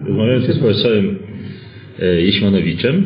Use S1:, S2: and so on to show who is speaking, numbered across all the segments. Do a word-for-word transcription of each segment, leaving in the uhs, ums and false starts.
S1: Rozmawiałem z profesorem Jeśmanowiczem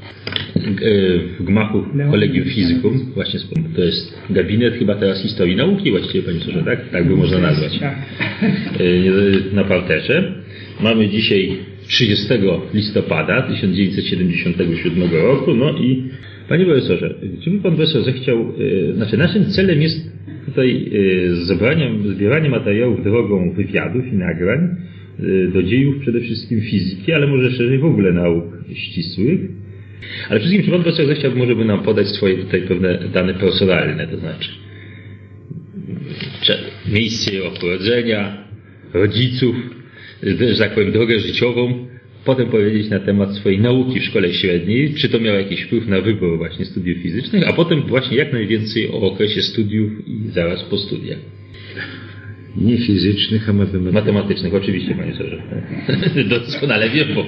S1: w gmachu Kolegium Physicum, właśnie to jest gabinet chyba teraz historii nauki właściwie, panie profesorze, tak? Tak by można nazwać. Na parterze. Mamy dzisiaj trzydziestego listopada tysiąc dziewięćset siedemdziesiątego siódmego roku, no i panie profesorze, czy by pan profesor zechciał, znaczy naszym celem jest tutaj zebranie, zbieranie materiałów drogą wywiadów i nagrań do dziejów przede wszystkim fizyki, ale może szerzej w ogóle nauk ścisłych. Ale przede wszystkim, czy pan profesor zechciałby może by nam podać swoje tutaj pewne dane personalne, to znaczy miejsce urodzenia, rodziców, że tak powiem drogę życiową, potem powiedzieć na temat swojej nauki w szkole średniej, czy to miało jakiś wpływ na wybór właśnie studiów fizycznych, a potem właśnie jak najwięcej o okresie studiów i zaraz po studiach.
S2: Nie fizycznych, a matematycznych.
S1: Matematycznych, oczywiście, panie profesorze. Doskonale wiem, bo...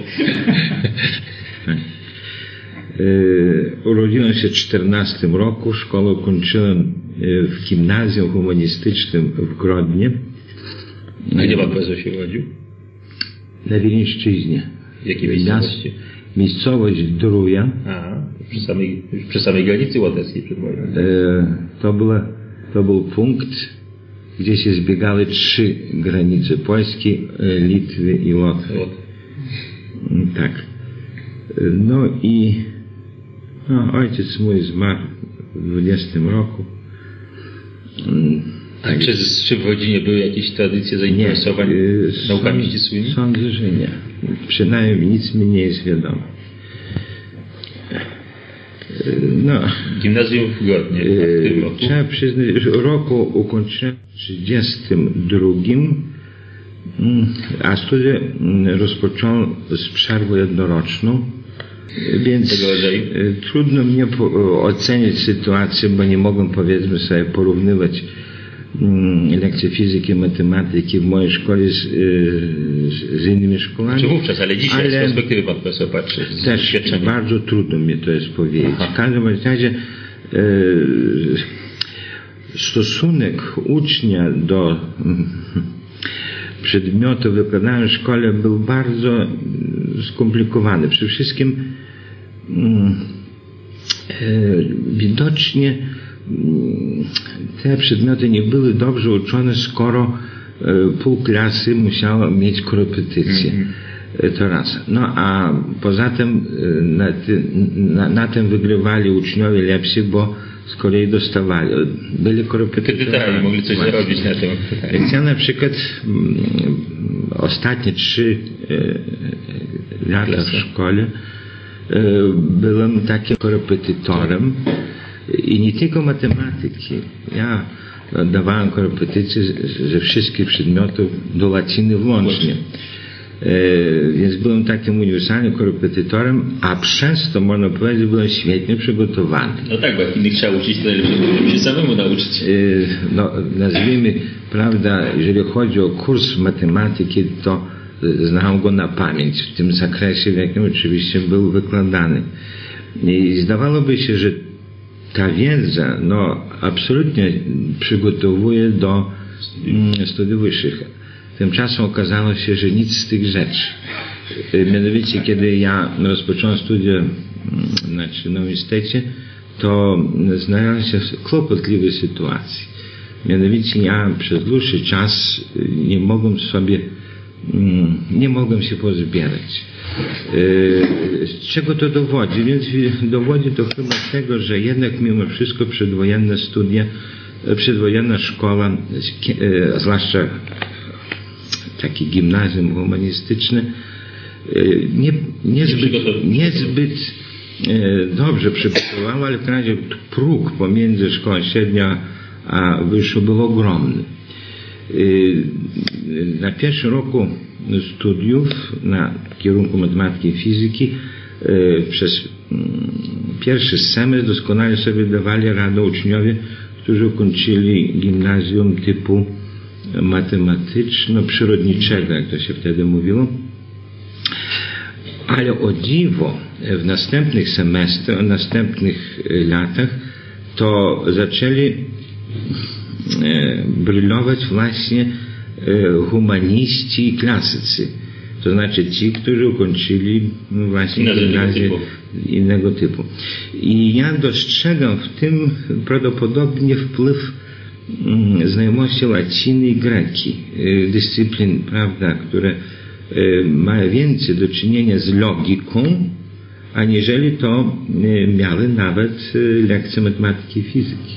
S2: Urodziłem się w czternastym roku, szkołę ukończyłem w gimnazjum humanistycznym w Grodnie.
S1: A gdzie pan profesor się urodził?
S2: Na Wileńszczyźnie.
S1: W jakiej miejscowości?
S2: Miejscowość Druja.
S1: A, przy samej, przy samej granicy łotewskiej przed wojną.
S2: To, była, to był punkt, gdzie się zbiegały trzy granice: Polski, Litwy i Łotwy. Tak. No i no, ojciec mój zmarł w dwudziestym roku.
S1: A czy, czy w rodzinie były jakieś tradycje zainteresowań nie, naukami ścisłymi?
S2: Sądzę, że nie. Przynajmniej nic mi nie jest wiadomo. No.
S1: Gimnazjum w Grodnie. W tym roku.
S2: Trzeba przyznać, że roku ukończyłem w trzydziestym drugim, a studia rozpocząłem z przerwą jednoroczną. Więc trudno mnie ocenić sytuację, bo nie mogłem, powiedzmy sobie, porównywać lekcje fizyki, matematyki w mojej szkole z, z, z innymi szkołami.
S1: Czy wówczas, ale dzisiaj ale z perspektywy pan profesor patrzy.
S2: Też bardzo trudno mi to jest powiedzieć. Aha. W każdym razie e, stosunek ucznia do przedmiotu wykładania w szkole był bardzo skomplikowany. Przede wszystkim e, widocznie te przedmioty nie były dobrze uczone, skoro e, pół klasy musiało mieć korepetycje. Mm-hmm. To raz. No a poza tym e, na, ty, na, na tym wygrywali uczniowie lepsi, bo z kolei dostawali. Byli korepetycje.
S1: Tak, mogli coś zarobić na tym.
S2: Więc ja na przykład m, ostatnie trzy e, lata w szkole e, byłem takim korepetytorem. I nie tylko matematyki. Ja dawałem korepetycje ze wszystkich przedmiotów do łaciny włącznie. E, więc byłem takim uniwersalnym korepetytorem, a przez to, można powiedzieć, byłem świetnie przygotowany.
S1: No tak, bo jak innych trzeba uczyć, to najlepiej się samemu nauczyć.
S2: E, no, nazwijmy, prawda, jeżeli chodzi o kurs matematyki, to znałem go na pamięć, w tym zakresie, w jakim oczywiście był wykładany. I zdawałoby się, że ta wiedza, no, absolutnie przygotowuje do mm, studiów wyższych. Tymczasem okazało się, że nic z tych rzeczy. Mianowicie, kiedy ja rozpocząłem studia znaczy, na uniwersytecie, to znalazłem się w kłopotliwej sytuacji. Mianowicie ja przez dłuższy czas nie mogłem sobie, nie mogłem się pozbierać. Z czego to dowodzi? Więc dowodzi to chyba tego, że jednak mimo wszystko przedwojenne studia, przedwojenna szkoła, zwłaszcza takie gimnazjum humanistyczne, nie, niezbyt, niezbyt dobrze przygotowała, ale w razie próg pomiędzy szkołą średnią a wyższą był ogromny. Na pierwszym roku studiów na kierunku matematyki i fizyki przez pierwszy semestr doskonale sobie dawali radę uczniowie, którzy ukończyli gimnazjum typu matematyczno-przyrodniczego, jak to się wtedy mówiło. Ale o dziwo w następnych semestrach, w następnych latach to zaczęli brylować właśnie humaniści i klasycy. To znaczy ci, którzy ukończyli właśnie gimnazję innego typu. I ja dostrzegam w tym prawdopodobnie wpływ znajomości łaciny i greki, dyscyplin, prawda, które mają więcej do czynienia z logiką, aniżeli to miały nawet lekcje matematyki i fizyki.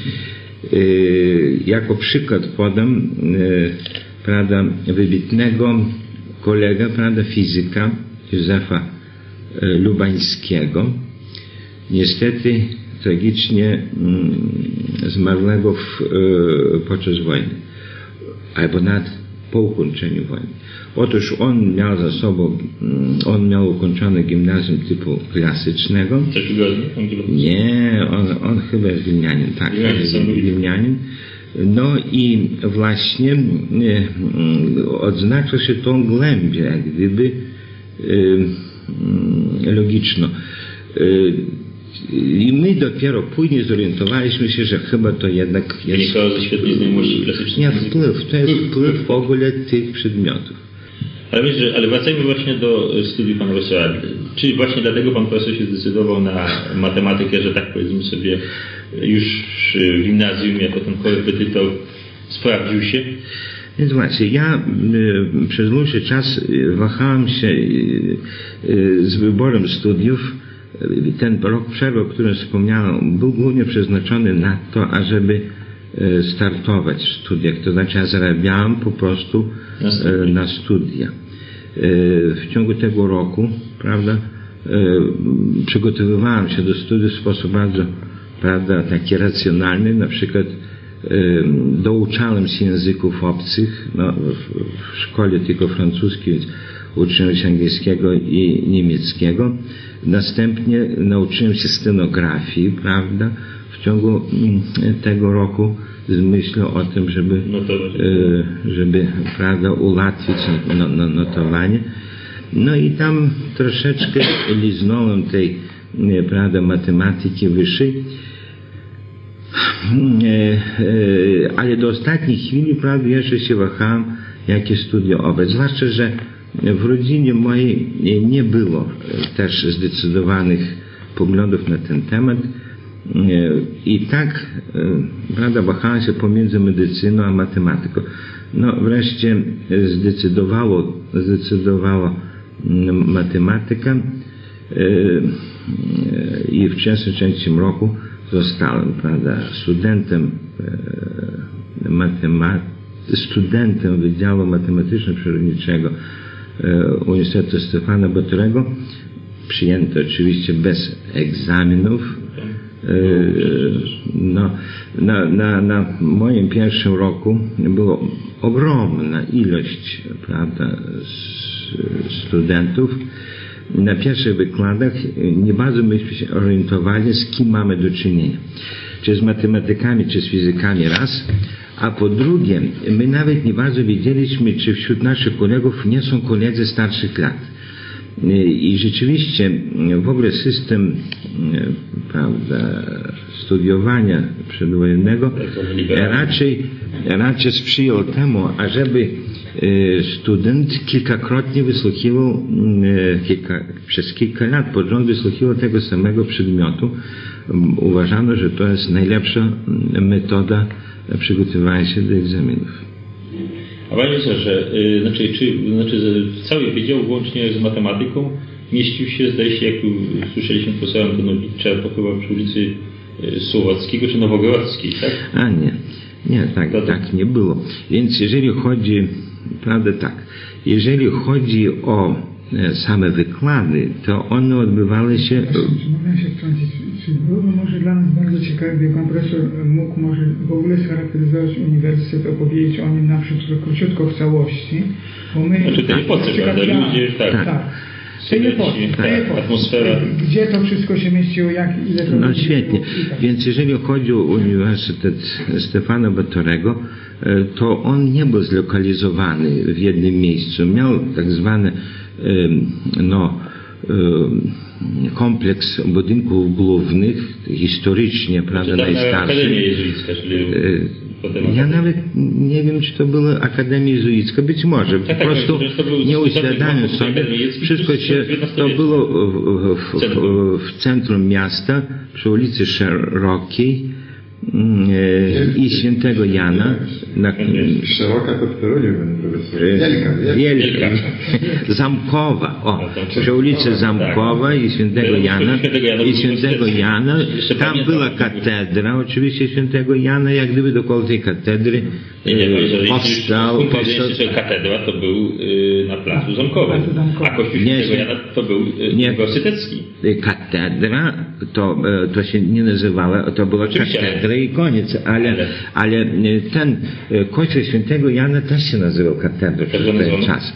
S2: Jako przykład podam, prawda, wybitnego kolegę, prawda, fizyka Józefa Lubańskiego, niestety tragicznie zmarłego w, podczas wojny, albo nawet po ukończeniu wojny. Otóż on miał za sobą, on miał ukończone gimnazjum typu klasycznego. Nie, on, on chyba jest Wilnianin, tak, Wilnianin. No i właśnie odznaczył się tą głębię, jak gdyby logiczną. I my dopiero później zorientowaliśmy się, że chyba to jednak jest...
S1: Wynikało ze świetnej znajomości klasycznej.
S2: Nie, wpływ, to jest wpływ w ogóle tych przedmiotów.
S1: Ale myślę, ale wracajmy właśnie do studiów pana profesora. Czy właśnie dlatego pan profesor się zdecydował na matematykę, że tak powiedzmy sobie już w gimnazjum jako ten korepetytor sprawdził się?
S2: Więc właśnie, ja y, przez dłuższy czas wahałem się y, y, z wyborem studiów. Ten rok przerwy, o którym wspomniałem, był głównie przeznaczony na to, ażeby startować w studiach. To znaczy ja zarabiałem po prostu na studia. Na studia. W ciągu tego roku, prawda, przygotowywałem się do studiów w sposób bardzo, prawda, taki racjonalny. Na przykład douczałem się języków obcych, no, w, w szkole tylko francuskiej, więc uczyłem się angielskiego i niemieckiego. Następnie nauczyłem się scenografii, prawda, w ciągu tego roku z myślą o tym, żeby, żeby, prawda, ułatwić notowanie. No i tam troszeczkę liznąłem tej, prawda, matematyki wyższej, ale do ostatniej chwili, prawda, jeszcze się wahałem, jakie studia obrać. Zwłaszcza, że w rodzinie mojej nie było też zdecydowanych poglądów na ten temat i tak, prawda, wahałem się pomiędzy medycyną a matematyką. No wreszcie zdecydowało, zdecydowała matematyka i w tysiąc dziewięćset trzecim roku zostałem, prawda, studentem matematyki, studentem Wydziału Matematyczno-Przyrodniczego Uniwersytetu Stefana Batorego, przyjęty oczywiście bez egzaminów. No, na, na, na moim pierwszym roku była ogromna ilość, prawda, studentów. Na pierwszych wykładach nie bardzo myśmy się orientowali, z kim mamy do czynienia. Czy z matematykami, czy z fizykami raz. A po drugie, my nawet nie bardzo wiedzieliśmy, czy wśród naszych kolegów nie są koledzy starszych lat. I rzeczywiście w ogóle system, prawda, studiowania przedwojennego raczej, raczej sprzyjał temu, ażeby student kilkakrotnie wysłuchiwał, kilka, przez kilka lat pod rząd wysłuchiwał tego samego przedmiotu. Uważano, że to jest najlepsza metoda przygotowywania się do egzaminów.
S1: A panie profesorze, yy, znaczy, czy, znaczy, że cały wydział włącznie z matematyką mieścił się, zdaje się, jak słyszeliśmy profesora Antonowicza, to chyba przy ulicy Słowackiego czy Nowogrodzkiej, tak?
S2: A nie, nie, tak, to, to... tak nie było. Więc jeżeli chodzi, prawda, tak, jeżeli chodzi o same wykłady, to one odbywały się...
S3: Mogę się wtrącić. Czy byłoby może dla nas bardzo ciekawe, gdyby pan profesor mógł może w ogóle scharakteryzować uniwersytet, opowiedzieć o nim na przykład króciutko w całości, bo my...
S1: Znaczy tej epoce, prawda? Ludzie, tak.
S3: tak. tak. tej epoki, tej epoki.
S1: Atmosfera.
S3: Gdzie to wszystko się mieściło, jak, ile to...
S2: No świetnie. Tak. Więc jeżeli chodzi o Uniwersytet Stefana Batorego, to on nie był zlokalizowany w jednym miejscu. Miał tak zwane no, kompleks budynków głównych, historycznie, prawda, najstarszy. Ja nawet nie wiem, czy to była Akademia Jezuicka, być może. Po prostu nie uświadamiam sobie. Wszystko się, to było w, w, w centrum miasta, przy ulicy Szerokiej i Świętego Jana. Na,
S4: Szeroka to w Torunie,
S2: Wielka, Wielka. Zamkowa. O, przy ulicy Zamkowa i Świętego Jana. I Świętego Jana. Tam była katedra, oczywiście Świętego Jana, jak gdyby dokoło tej katedry powstał.
S1: Powstał katedra to był na placu Zamkowym, a kościół Świętego Jana to był uniwersytecki.
S2: Katedra to, to się nie nazywała, to była katedra i koniec, ale, ale ten kościół Świętego Jana też się nazywał katedrą przez ten czas.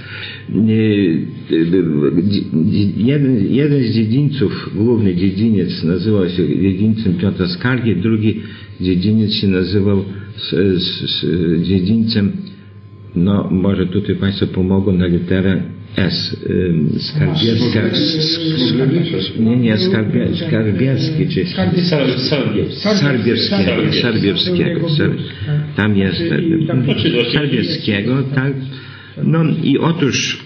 S2: Jeden, jeden z dziedzińców, główny dziedziniec nazywał się dziedzińcem Piotra Skargi, drugi dziedziniec się nazywał z, z, z dziedzińcem, no może tutaj Państwo pomogą na literę S. Skarbierska. Nie, nie, Skarbierski, czy Sarbierskiego. Sarbierskiego. Tam jest Sarbierskiego, tak. No i otóż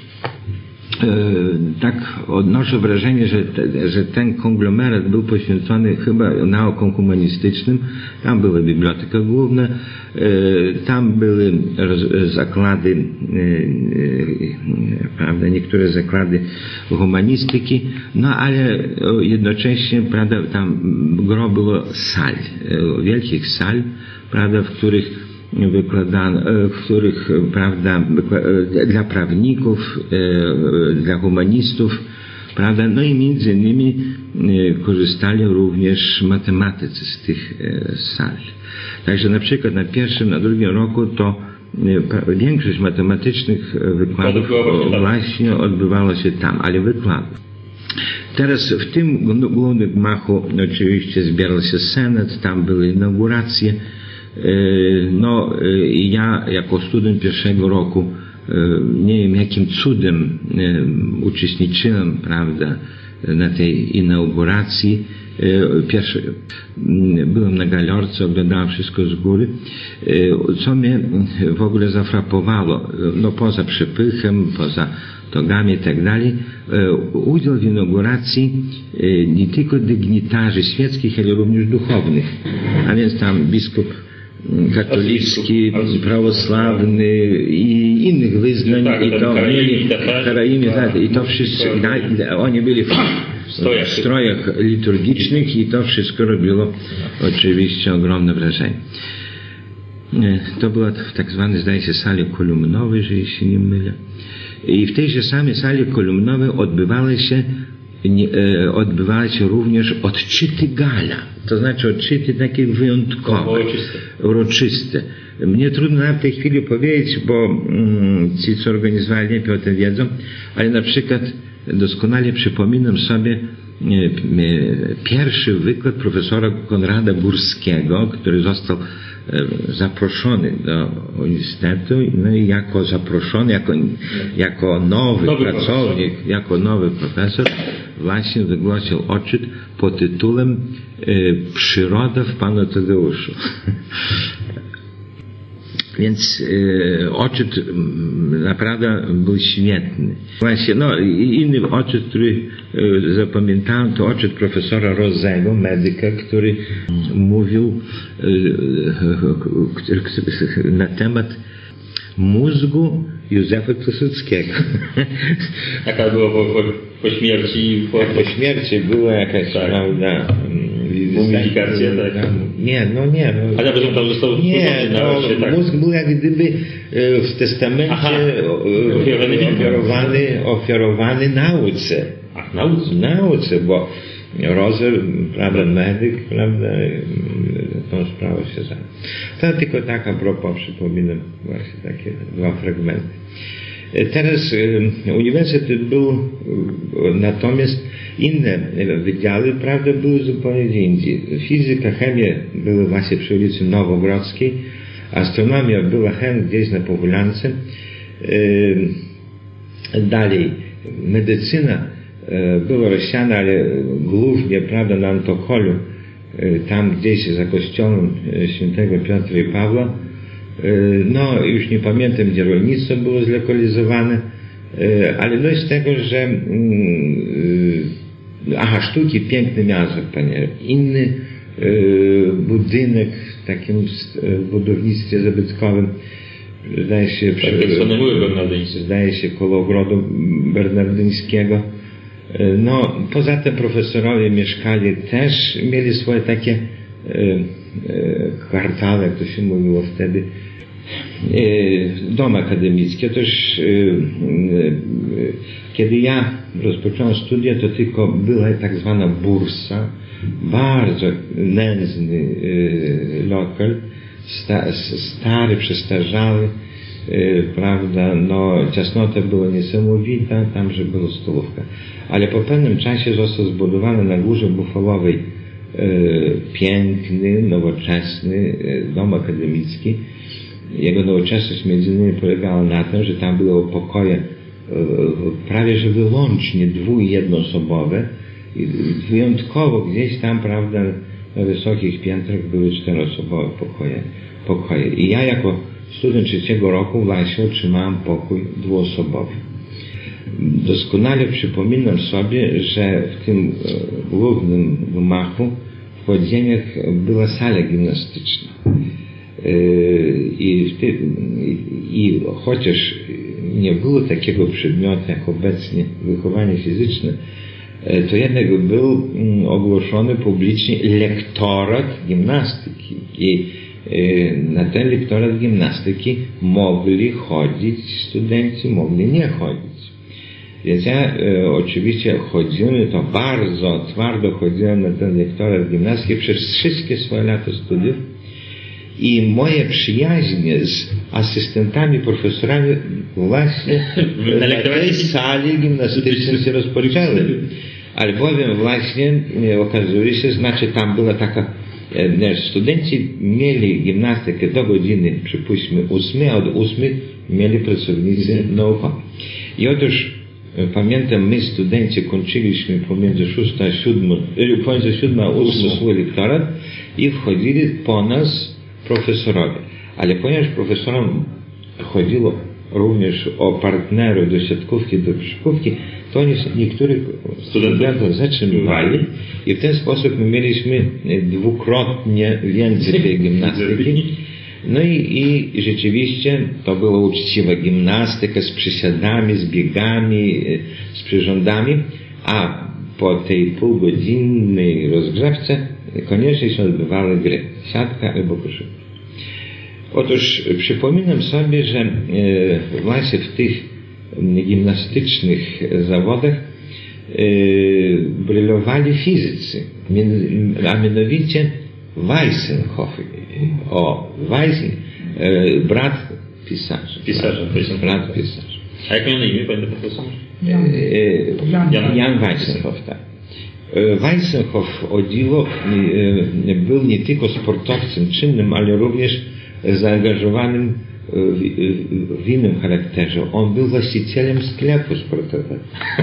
S2: tak odnoszę wrażenie, że, te, że ten konglomerat był poświęcony chyba naukom humanistycznym. Tam była biblioteka główna, tam były zakłady, prawda, niektóre zakłady humanistyki, no ale jednocześnie, prawda, tam gro było sal, wielkich sal, prawda, w których wykładano, w których, prawda, dla prawników, dla humanistów, prawda, no i między innymi korzystali również matematycy z tych sal. Także na przykład na pierwszym, na drugim roku to większość matematycznych wykładów właśnie odbywało się tam, ale wykładów. Teraz w tym głównym gmachu oczywiście zbierał się senat, tam były inauguracje. No, ja jako student pierwszego roku nie wiem jakim cudem uczestniczyłem, prawda, na tej inauguracji. Pierwszy, byłem na galeorce, oglądałem wszystko z góry, co mnie w ogóle zafrapowało, no poza przepychem, poza togami i tak dalej, udział w inauguracji nie tylko dygnitarzy świeckich, ale również duchownych, a więc tam biskup katolicki, prawosławny i innych wyznań, tak, i to mieli karaimy, tak, i to wszyscy, oni byli w strojach. w strojach liturgicznych i to wszystko robiło oczywiście ogromne wrażenie. To była w tak zwanej, zdaje się, sali kolumnowej, jeżeli się nie mylę. I w tejże samej sali kolumnowej odbywały się odbywały się również odczyty gala, to znaczy odczyty takie wyjątkowe, uroczyste. uroczyste. Mnie trudno w tej chwili powiedzieć, bo mm, ci, co organizowali, lepiej o tym wiedzą, ale na przykład doskonale przypominam sobie e, e, pierwszy wykład profesora Konrada Górskiego, który został e, zaproszony do uniwersytetu, no i jako zaproszony, jako, jako nowy, nowy pracownik, profesor. jako nowy profesor właśnie wygłosił odczyt pod tytułem e, Przyroda w Panu Tadeuszu. Więc e, odczyt m, naprawdę był świetny. Właśnie, no i inny odczyt, który e, zapamiętałem, to odczyt profesora Rozego, medyka, który mówił e, e, na temat mózgu Józefa Piłsudskiego.
S1: Jaka była po, po, po śmierci? Po,
S2: po śmierci była jakaś, tak, prawda,
S1: mumifikacja, tak?
S2: Nie, no nie. No,
S1: ale to tam został
S2: nie, no, się, tak? Mózg był jak gdyby w testamencie Aha, ofiarowany, ofiarowany nauce.
S1: Ach, nauce?
S2: Nauce, bo Rozer, prawda, medyk, prawda, tą sprawę się zajął. To tylko tak a propos przypominam właśnie takie dwa fragmenty. Teraz uniwersytet był, natomiast inne wydziały, prawda, były zupełnie gdzie indziej. Fizyka, chemia były właśnie przy ulicy Nowogrodzkiej, astronomia była chęt gdzieś na Powólance. Dalej, medycyna było rozsiane, ale głównie, prawda, na Antokolu, tam gdzieś za kościołem świętego Piotra i Pawła. No, już nie pamiętam, gdzie rolnictwo było zlokalizowane, ale dość tego, że aha, sztuki piękne miasto, panie. Inny budynek w takim budownictwie zabytkowym, zdaje się, przy, zdaje się koło ogrodu bernardyńskiego. No, poza tym profesorowie mieszkali też, mieli swoje takie e, e, kwartały, jak to się mówiło wtedy, e, dom akademicki. Otóż e, e, kiedy ja rozpocząłem studia, to tylko była tak zwana bursa, bardzo nędzny e, lokal, sta, stary, przestarzały, e, prawda, no ciasnota była niesamowita, tam, że była stolówka. Ale po pewnym czasie został zbudowany na Górze Bufalowej e, piękny, nowoczesny e, dom akademicki. Jego nowoczesność między innymi polegała na tym, że tam były pokoje e, prawie że wyłącznie dwu- i jednoosobowe. I wyjątkowo gdzieś tam, prawda, na wysokich piętrach były czteroosobowe pokoje. pokoje. I ja jako student trzeciego roku właśnie otrzymałem pokój dwuosobowy. Doskonale przypominam sobie, że w tym głównym gmachu w podziemiach była sala gimnastyczna. I, w ty, I chociaż nie było takiego przedmiotu jak obecnie wychowanie fizyczne, to jednak był ogłoszony publicznie lektorat gimnastyki. I na ten lektorat gimnastyki mogli chodzić studenci, mogli nie chodzić. Więc ja e, oczywiście chodziłem, to bardzo twardo chodziłem na ten lektorat gimnastyki przez wszystkie swoje lata studiów i moje przyjaźnie z asystentami, profesorami właśnie na tej sali gimnastycznej się rozpoczęły. Albowiem właśnie e, okazuje się, znaczy tam była taka, e, studenci mieli gimnastykę do godziny, przypuśćmy, ósmej, a od ósmej mieli pracownicy naukowi. I otóż pamiętam, my studenci kończyliśmy pomiędzy szóstą a siódmą, pomiędzy siódmą a ósmą swój lektorat i wchodzili po nas profesorowie. Ale ponieważ profesorom chodziło również o partnerów do siatkówki, do koszykówki, to oni niektórych studentów zatrzymywali i w ten sposób my mieliśmy dwukrotnie więcej tej gimnastyki. No i, i rzeczywiście to była uczciwa gimnastyka z przysiadami, z biegami, z przyrządami, a po tej półgodzinnej rozgrzewce koniecznie się odbywały gry, siatka albo koszykówka. Otóż przypominam sobie, że e, właśnie w tych gimnastycznych zawodach e, brylowali fizycy, a mianowicie Weissenhoff. O, Weissing, e, brat pisarza.
S1: Pisarza, to jest
S2: brat pisarza.
S1: A jak miał na imię, panie profesor?
S3: Jan,
S2: e, Jan, Jan Weissenhoff, tak. E, Weissenhoff, o dziwo, e, był nie tylko sportowcem czynnym, ale również zaangażowanym w, w innym charakterze. On był właścicielem sklepu sportowego.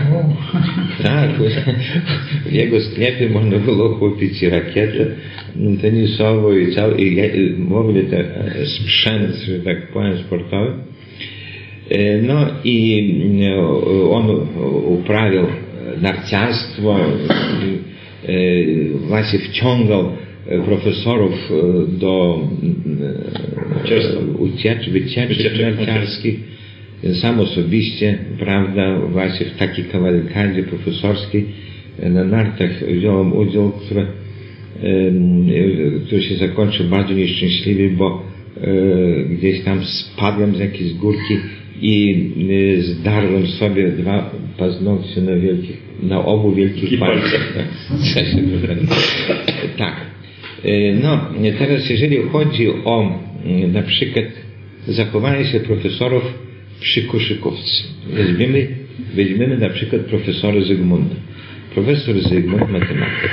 S2: Tak, w jego sklepie można było kupić i rakietę tenisową i cały, i, i mogli te sprzęt, że tak powiem, sportowy. No i on uprawiał narciarstwo, właśnie wciągał profesorów do uciecz, wycieczek narciarskich. Sam osobiście, prawda, właśnie w takiej kawalkadzie profesorskiej na nartach wziąłem udział, który, który się zakończył bardzo nieszczęśliwie, bo gdzieś tam spadłem z jakiejś górki i zdarłem sobie dwa paznokcie na wielkich, na obu wielkich palcach. Tak. No, teraz jeżeli chodzi o na przykład zachowanie się profesorów przy koszykówce. Weźmiemy, weźmiemy na przykład profesora Zygmunta. Profesor Zygmunt, matematyk.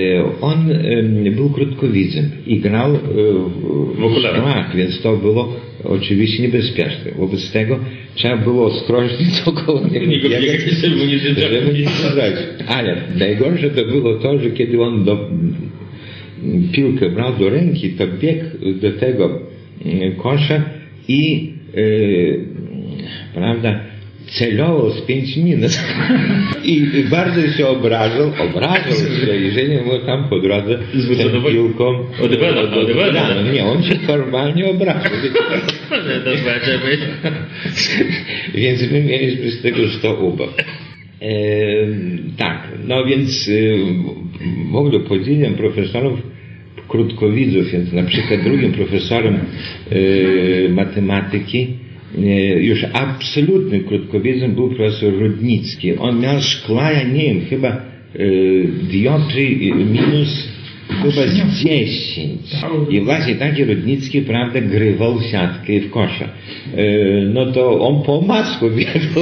S2: On był krótkowidzem i grał w okularach, więc to było oczywiście niebezpieczne. Wobec tego trzeba było ostrożnie dookoła niego biegać, żeby nie zderzać. Ale najgorsze to było to, że kiedy on do, piłkę brał do ręki, to biegł do tego kosza i yy, prawda, celował z pięć minut i bardzo się obrażał, obrażał się, jeżeli mu tam po drodze tą piłką
S1: odebrano, odebrano.
S2: Nie, on się formalnie obrażał. Więc my mieliśmy z tego sto ubaw. E, tak, no więc e, w ogóle podziwiam profesorów krótkowidzów, więc na przykład drugim profesorem e, matematyki już absolutnym krótkowidzem był profesor Rudnicki. On miał szkła, ja nie wiem, chyba y, dioptry minus chyba z dziesięć. I właśnie taki Rudnicki, prawda, grywał siatkę w kosza. Y, no to on po masku biegał.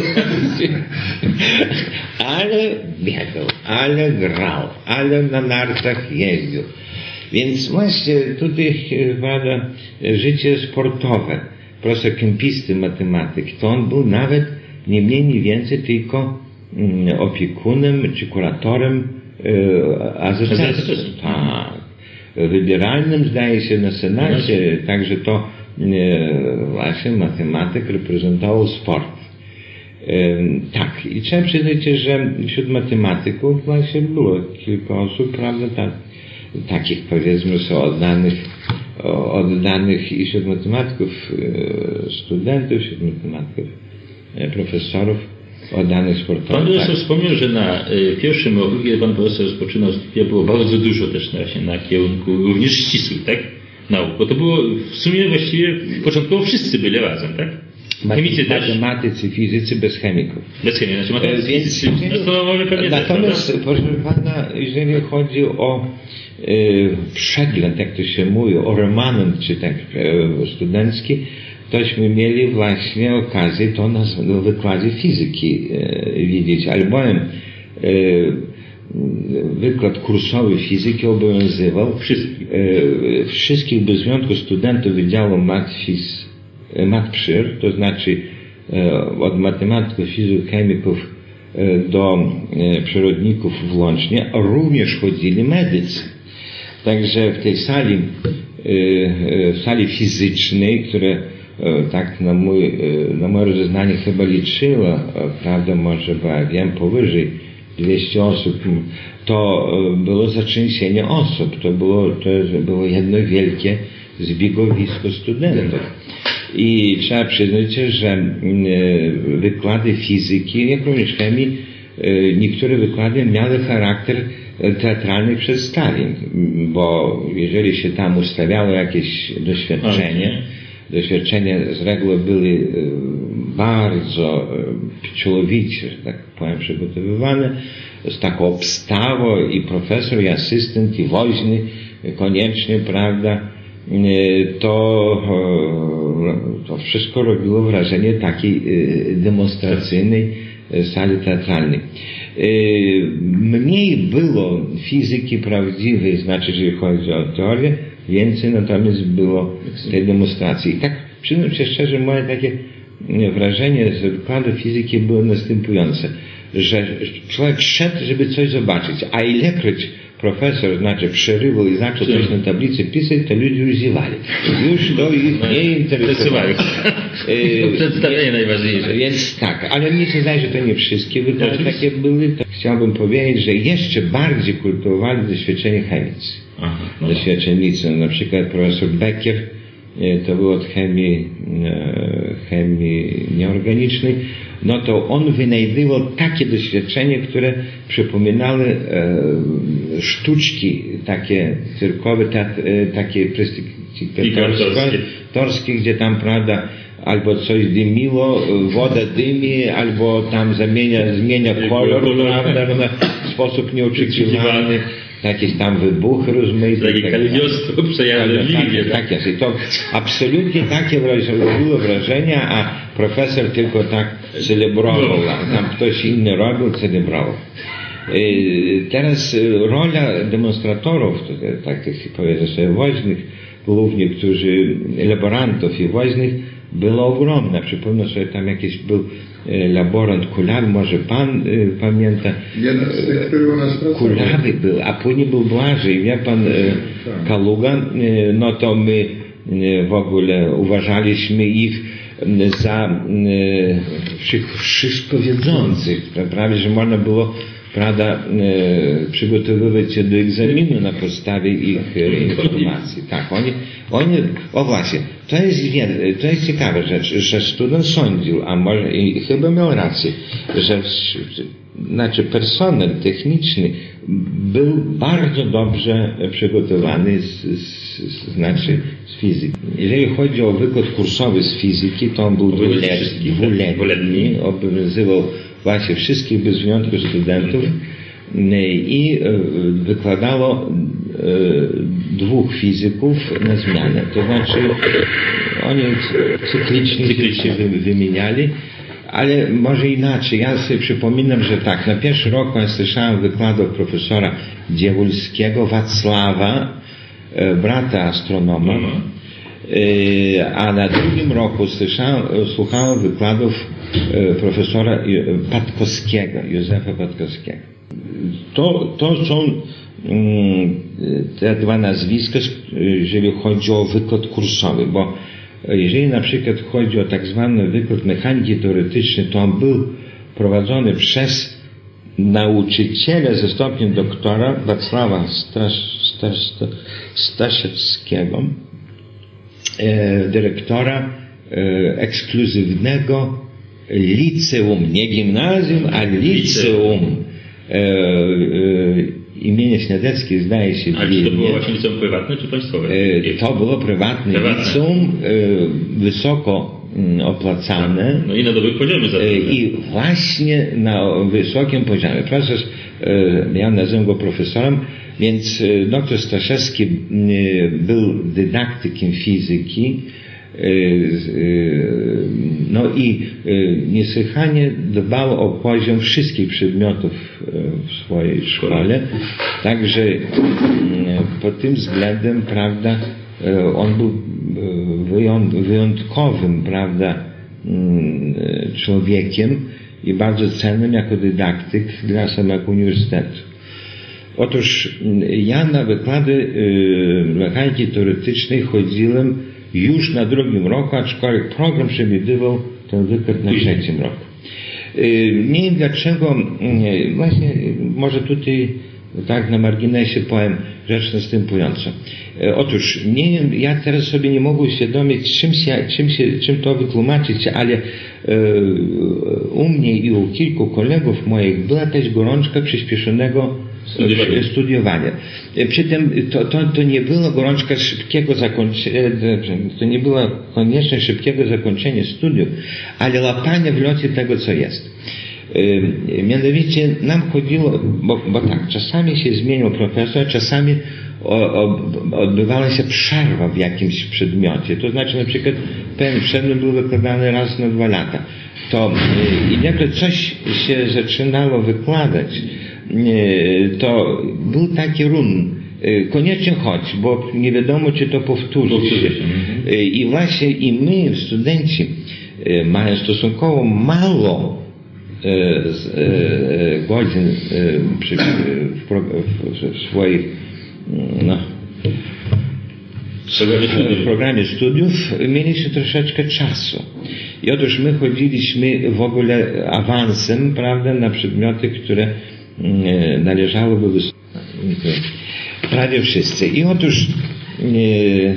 S2: Ale biegał, ale grał, ale na nartach jeździł. Więc właśnie tutaj, prawda, życie sportowe. Profesor kempisty, matematyk, to on był nawet nie mniej, nie więcej tylko mm, opiekunem czy kuratorem e, A Z S u. Tak. Wybieralnym, zdaje się, na Senacie, także to e, właśnie matematyk reprezentował sport. E, tak, i trzeba przyznać, że wśród matematyków właśnie było kilka osób, prawda, tak, takich, powiedzmy, są oddanych oddanych i wśród matematyków studentów, wśród matematyków profesorów oddanych sportowych.
S1: Pan profesor wspomniał, że na pierwszym roku, kiedy pan profesor rozpoczynał studia, było bardzo dużo też właśnie na kierunku również ścisłych, tak? Nauk, bo to było w sumie właściwie początkowo wszyscy byli razem, tak?
S2: Chemicy też. Matematycy, fizycy bez chemików.
S1: Bez chemii, znaczy matematycy, więc, fizycy, no to może pewnie
S2: natomiast, też, proszę pana, jeżeli chodzi o e, przegląd, jak to się mówi, o remanent, czy tak e, studencki, tośmy mieli właśnie okazję to na, na wykładzie fizyki e, widzieć, albowiem e, wykład kursowy fizyki obowiązywał wszystkich, e, wszystkich bez wyjątku studentów Wydziału Matfis Matpsyr, to znaczy e, od matematyków, fizyków, chemików e, do e, przyrodników włącznie, również chodzili medycy. Także w tej sali, e, e, sali fizycznej, które e, tak na, mój, e, na moje rozeznanie chyba liczyło, e, prawda, może, bo ja wiem, powyżej dwieście osób, to e, było zatrzęsienie osób, to było, to było jedno wielkie zbiegowisko studentów. I trzeba przyznać, że wykłady fizyki, jak również chemii, niektóre wykłady miały charakter teatralnych przedstawień, bo jeżeli się tam ustawiało jakieś doświadczenie, doświadczenia z reguły były bardzo pieczołowicie, że tak powiem, przygotowywane, z taką obstawą i profesor, i asystent, i woźny koniecznie, prawda, to, to wszystko robiło wrażenie takiej demonstracyjnej sali teatralnej. Mniej było fizyki prawdziwej, znaczy, jeżeli chodzi o teorię, więcej natomiast było tej demonstracji. I tak, przyznam się szczerze, moje takie wrażenie z wykładu fizyki było następujące, że człowiek szedł, żeby coś zobaczyć, a ilekroć profesor, znaczy, przerywał i zaczął coś na tablicy pisać, to ludzie już ziewali. Już to ich no, nie interesowało.
S1: Przedstawienie najważniejsze.
S2: Więc tak, ale mnie się zdaje, że to nie wszystkie wykłady takie były. To chciałbym powiedzieć, że jeszcze bardziej kultywowali doświadczenie chemicy. Aha, no. Doświadczenicy. Na przykład profesor Becker, to był od chemii, chemii nieorganicznej, no to on wynajdywał takie doświadczenie, które przypominały e, sztuczki takie cyrkowe, ta, e, takie torskie, gdzie tam, prawda, albo coś dymiło, woda dymi, albo tam zamienia, zmienia kolor, prawda, w sposób nieoczekiwany. Jakieś tam wybuchy rozmaite.
S1: Takie kaliniostwo przejawy w linie.
S2: Tak jest. I to absolutnie takie było wrażenie, a profesor tylko tak celebrował. Tam ktoś inny robił, celebrował. Teraz rola demonstratorów, takich, powiedzmy sobie, woźnych, głównie, którzy laborantów i woźnych było ogromne. Przypomnę sobie, tam jakiś był laborant Kulawy, może pan y, pamięta.
S4: Jeden z tych, który u nas pracował.
S2: Kulawy był, a później był Błażej, wie pan, y, Kaluga, y, no to my y, w ogóle uważaliśmy ich za y, wszystko wiedzących, prawie, że można było, prawda, y, przygotowywać się do egzaminu na podstawie ich y, informacji. Tak, oni, oni, o właśnie, to jest, to jest ciekawa rzecz, że student sądził, a może i chyba miał rację, że znaczy personel techniczny był bardzo dobrze przygotowany z, z, z, znaczy z fizyki. Jeżeli chodzi o wykład kursowy z fizyki, to on był dwuletni, dwuletni, obowiązywał właśnie wszystkich bez wyjątku studentów i wykładało dwóch fizyków na zmianę. To znaczy oni cyklicznie, cyklicznie się wymieniali, ale może inaczej. Ja sobie przypominam, że tak, na pierwszy rok ja słyszałem wykładów profesora Dziewulskiego, Wacława, brata astronoma, a na drugim roku słyszałem, słuchałem wykładów profesora Patkowskiego, Józefa Patkowskiego. To, to są te dwa nazwiska, jeżeli chodzi o wykład kursowy, bo jeżeli na przykład chodzi o tak zwany wykład mechaniki teoretycznej, to on był prowadzony przez nauczyciela ze stopniem doktora Wacława Stasz, Stasz, Staszewskiego, e, dyrektora e, ekskluzywnego liceum, nie gimnazjum, a liceum e, e, imienia Śniadeckiej, zdaje się.
S1: A czy to było właśnie liceum prywatne, czy państwowe?
S2: E, to było prywatne, prywatne. liceum, e, wysoko opłacane.
S1: No i na dobrym poziomie za to.
S2: I właśnie na wysokim poziomie. Profesor, ja nazywam go profesorem, więc doktor Staszewski był dydaktykiem fizyki, no i niesłychanie dbał o poziom wszystkich przedmiotów w swojej szkole. Także pod tym względem, prawda, on był wyjątkowym, prawda, człowiekiem i bardzo cennym jako dydaktyk dla samego uniwersytetu. Otóż ja na wykłady mechaniki teoretycznej chodziłem już na drugim roku, aczkolwiek program przewidywał ten wykład na trzecim roku. Nie wiem dlaczego, właśnie może tutaj tak na marginesie powiem rzecz następującą. Otóż nie, ja teraz sobie nie mogę uświadomić, czym, się, czym, się, czym to wytłumaczyć, ale e, u mnie i u kilku kolegów moich była też gorączka przyspieszonego studiowania. studiowania. Przy tym to, to, to nie była gorączka szybkiego zakończenia, to nie była konieczność szybkiego zakończenia studiów, ale łapania w locie tego, co jest. Yy, mianowicie nam chodziło, bo, bo tak, czasami się zmienił profesor, czasami o, o, odbywała się przerwa w jakimś przedmiocie. To znaczy na przykład pewien przedmiot był wykładany raz na dwa lata. To yy, i nagle coś się zaczynało wykładać, yy, to był taki run. Yy, koniecznie chodź, bo nie wiadomo, czy to powtórzy się. Yy, I właśnie i my, studenci, yy, mają stosunkowo mało Z, e, godzin e, przy, w, pro, w, w swoich no, w programie studiów mieliśmy troszeczkę czasu. I otóż my chodziliśmy w ogóle awansem, prawda, na przedmioty, które e, należałyby wysłuchać. Prawie wszyscy. I otóż e,